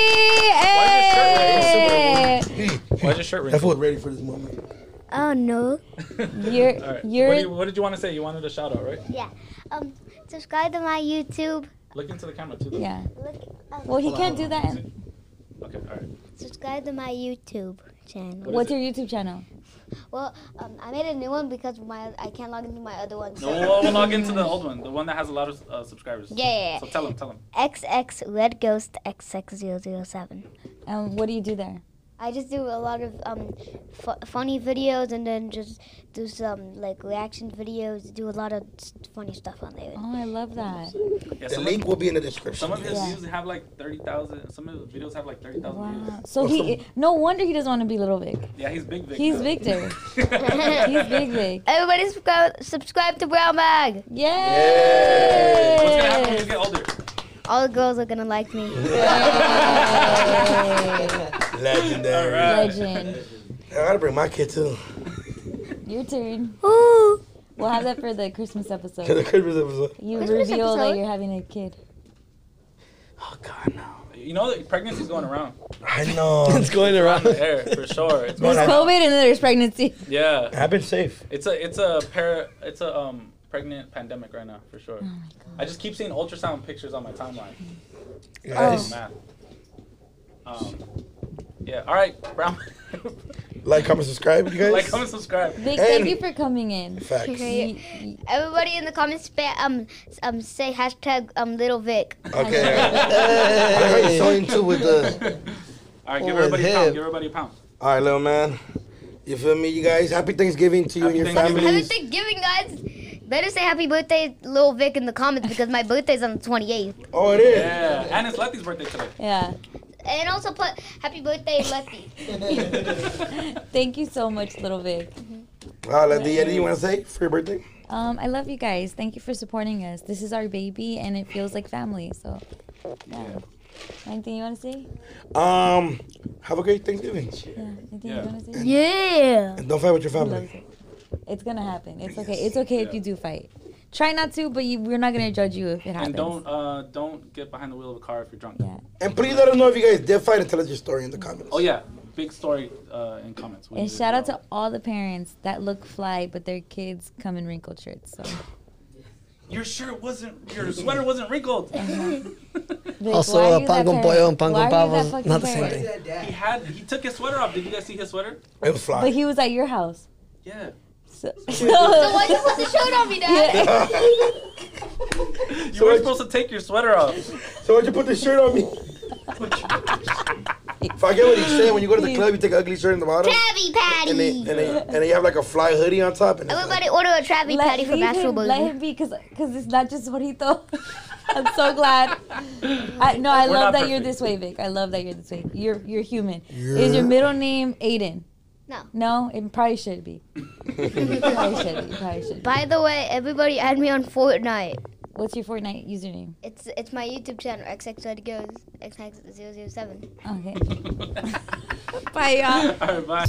Why is Hey! Why's your shirt That wrinkled? fool's ready for this moment. Oh no. You're, All right. you're. What, do you, what did you want to say? You wanted a shout out, right? Yeah. Um, subscribe to my YouTube. Look into the camera too. Though. yeah. Look. Um, Well, he Hold on, can't hold do on. that. See? Okay. All right. subscribe to my YouTube channel. What What's is your YouTube channel? Well, um, I made a new one because my I can't log into my other one. No, So. we'll, we'll log into the old one, the one that has a lot of uh, subscribers. Yeah, yeah, yeah. So tell him, tell him. X X Red Ghost X X zero zero seven. And what do you do there? I just do a lot of um, fu- funny videos and then just do some like reaction videos. Do a lot of s- funny stuff on there. Oh, I love that. Yeah, The some link of, will be in the description. some of his Yeah. views have like thirty thousand. Some of his videos have like thirty thousand Wow. views. So he, no wonder he doesn't want to be Little Vic. Yeah, he's big Vic. He's though. Victor. He's Big Vic. Everybody subscribe, subscribe to Brown Bag. Yay! What's gonna happen when you get older? All the girls are gonna like me. Legendary. Alright. Legend. I gotta bring my kid too. Your turn. Ooh. We'll have that for the Christmas To the episode. Christmas episode. You Christmas reveal that episode? you're having a kid. Oh God, no. You know that pregnancy's going around. I know. It's going Around around. the air for sure. It's There's going COVID and then there's pregnancy. Yeah, I've been safe. it's a it's a para, it's a um pregnant pandemic right now for sure. Oh my god. I just keep seeing ultrasound pictures on my timeline. Guys. Man. Um, yeah. All right, Brown. Like, comment, subscribe, you guys. Like, comment, subscribe. Vic, And- thank you for coming in. Facts. Okay. You- you- Everybody in the comments, spa- um, um, say hashtag um Little Vic. Okay. I like how you're so into with the. All right, give Oh, everybody a hip. pound. Give everybody a pound. All right, little man. You feel me, you guys? Happy Thanksgiving to you Happy and your Thanksgiving. Happy families. Thanksgiving, guys. Better say happy birthday, Little Vic, in the comments because my birthday's on the twenty-eighth. Oh, it is. Yeah, and it's Letty's birthday today. Yeah. And also put happy birthday, Letty. Thank you so much, little Vic. Wow, Letty, anything you want to say for your birthday? Um, I love you guys. Thank you for supporting us. This is our baby, and it feels like family. So, yeah. Anything you want to say? Um, have a great Thanksgiving. Yeah. Anything Yeah. you want to say? Yeah. And don't fight with your He loves family. it. It's gonna happen. It's okay. It's okay if you do fight. Try not to, but you, we're not gonna judge you if it happens. And don't uh don't get behind the wheel of a car if you're drunk. Yeah. And please let us know if you guys did fight and tell us your story in the comments. Oh yeah, big story uh, in comments. We And need to shout out know. to all the parents that look fly, but their kids come in wrinkled shirts. So. Your shirt wasn't, your sweater wasn't wrinkled. Vic, Also, why are uh, you pan that con parent? pollo and pan Why con are you pavo that is fucking not the same parent? thing. He had, he took his sweater off. Did you guys see his sweater? It was fly. But he was at your house. Yeah. So, So why you put the shirt on me, Dad? You were supposed to take your sweater off. So why'd you put the shirt on me? If I get what he's saying, when you go to the club, you take an ugly shirt in the bottom. Krabby Patty. And they, and they, and they have like a fly hoodie on top. And it's like, Everybody order a Krabby let, Patty from leave Astro him, Burger. let him be, cause, cause it's not just Jorito. I'm so glad. I, no, I We're love not that you're perfect. this way, Vic. I love that you're this way. You're you're human. Is your middle name Aiden? No. No, it probably should be. It probably should be. Probably should be. By the way, everybody add me on Fortnite. What's your Fortnite username? It's it's my YouTube channel, X X Goes X X zero zero seven. Okay. Bye, y'all. All right, bye.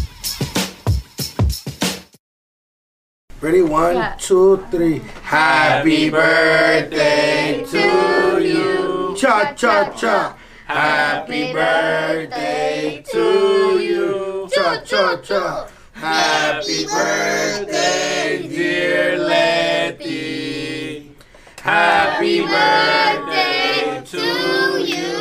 ready? One, Yeah. two, three. Happy birthday to you. Cha, cha, cha. Happy birthday to you. Cha, cha, cha. Happy birthday, dear Letty. Happy birthday to you.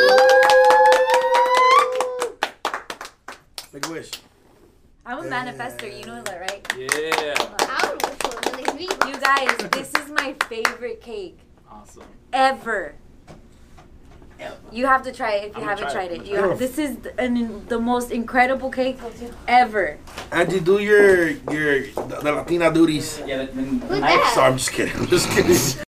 Make a wish. I'm a manifester. You know that, right? Yeah. I would wish for really me. You guys, this is my favorite cake Awesome. ever. You have to try it if you I'm gonna haven't try tried it. it. You have, this is the, an, the most incredible cake ever. Angie, do your your the, the Latina duties. Yeah, the, the, Who's knife- that? Sorry, I'm just kidding. I'm just kidding.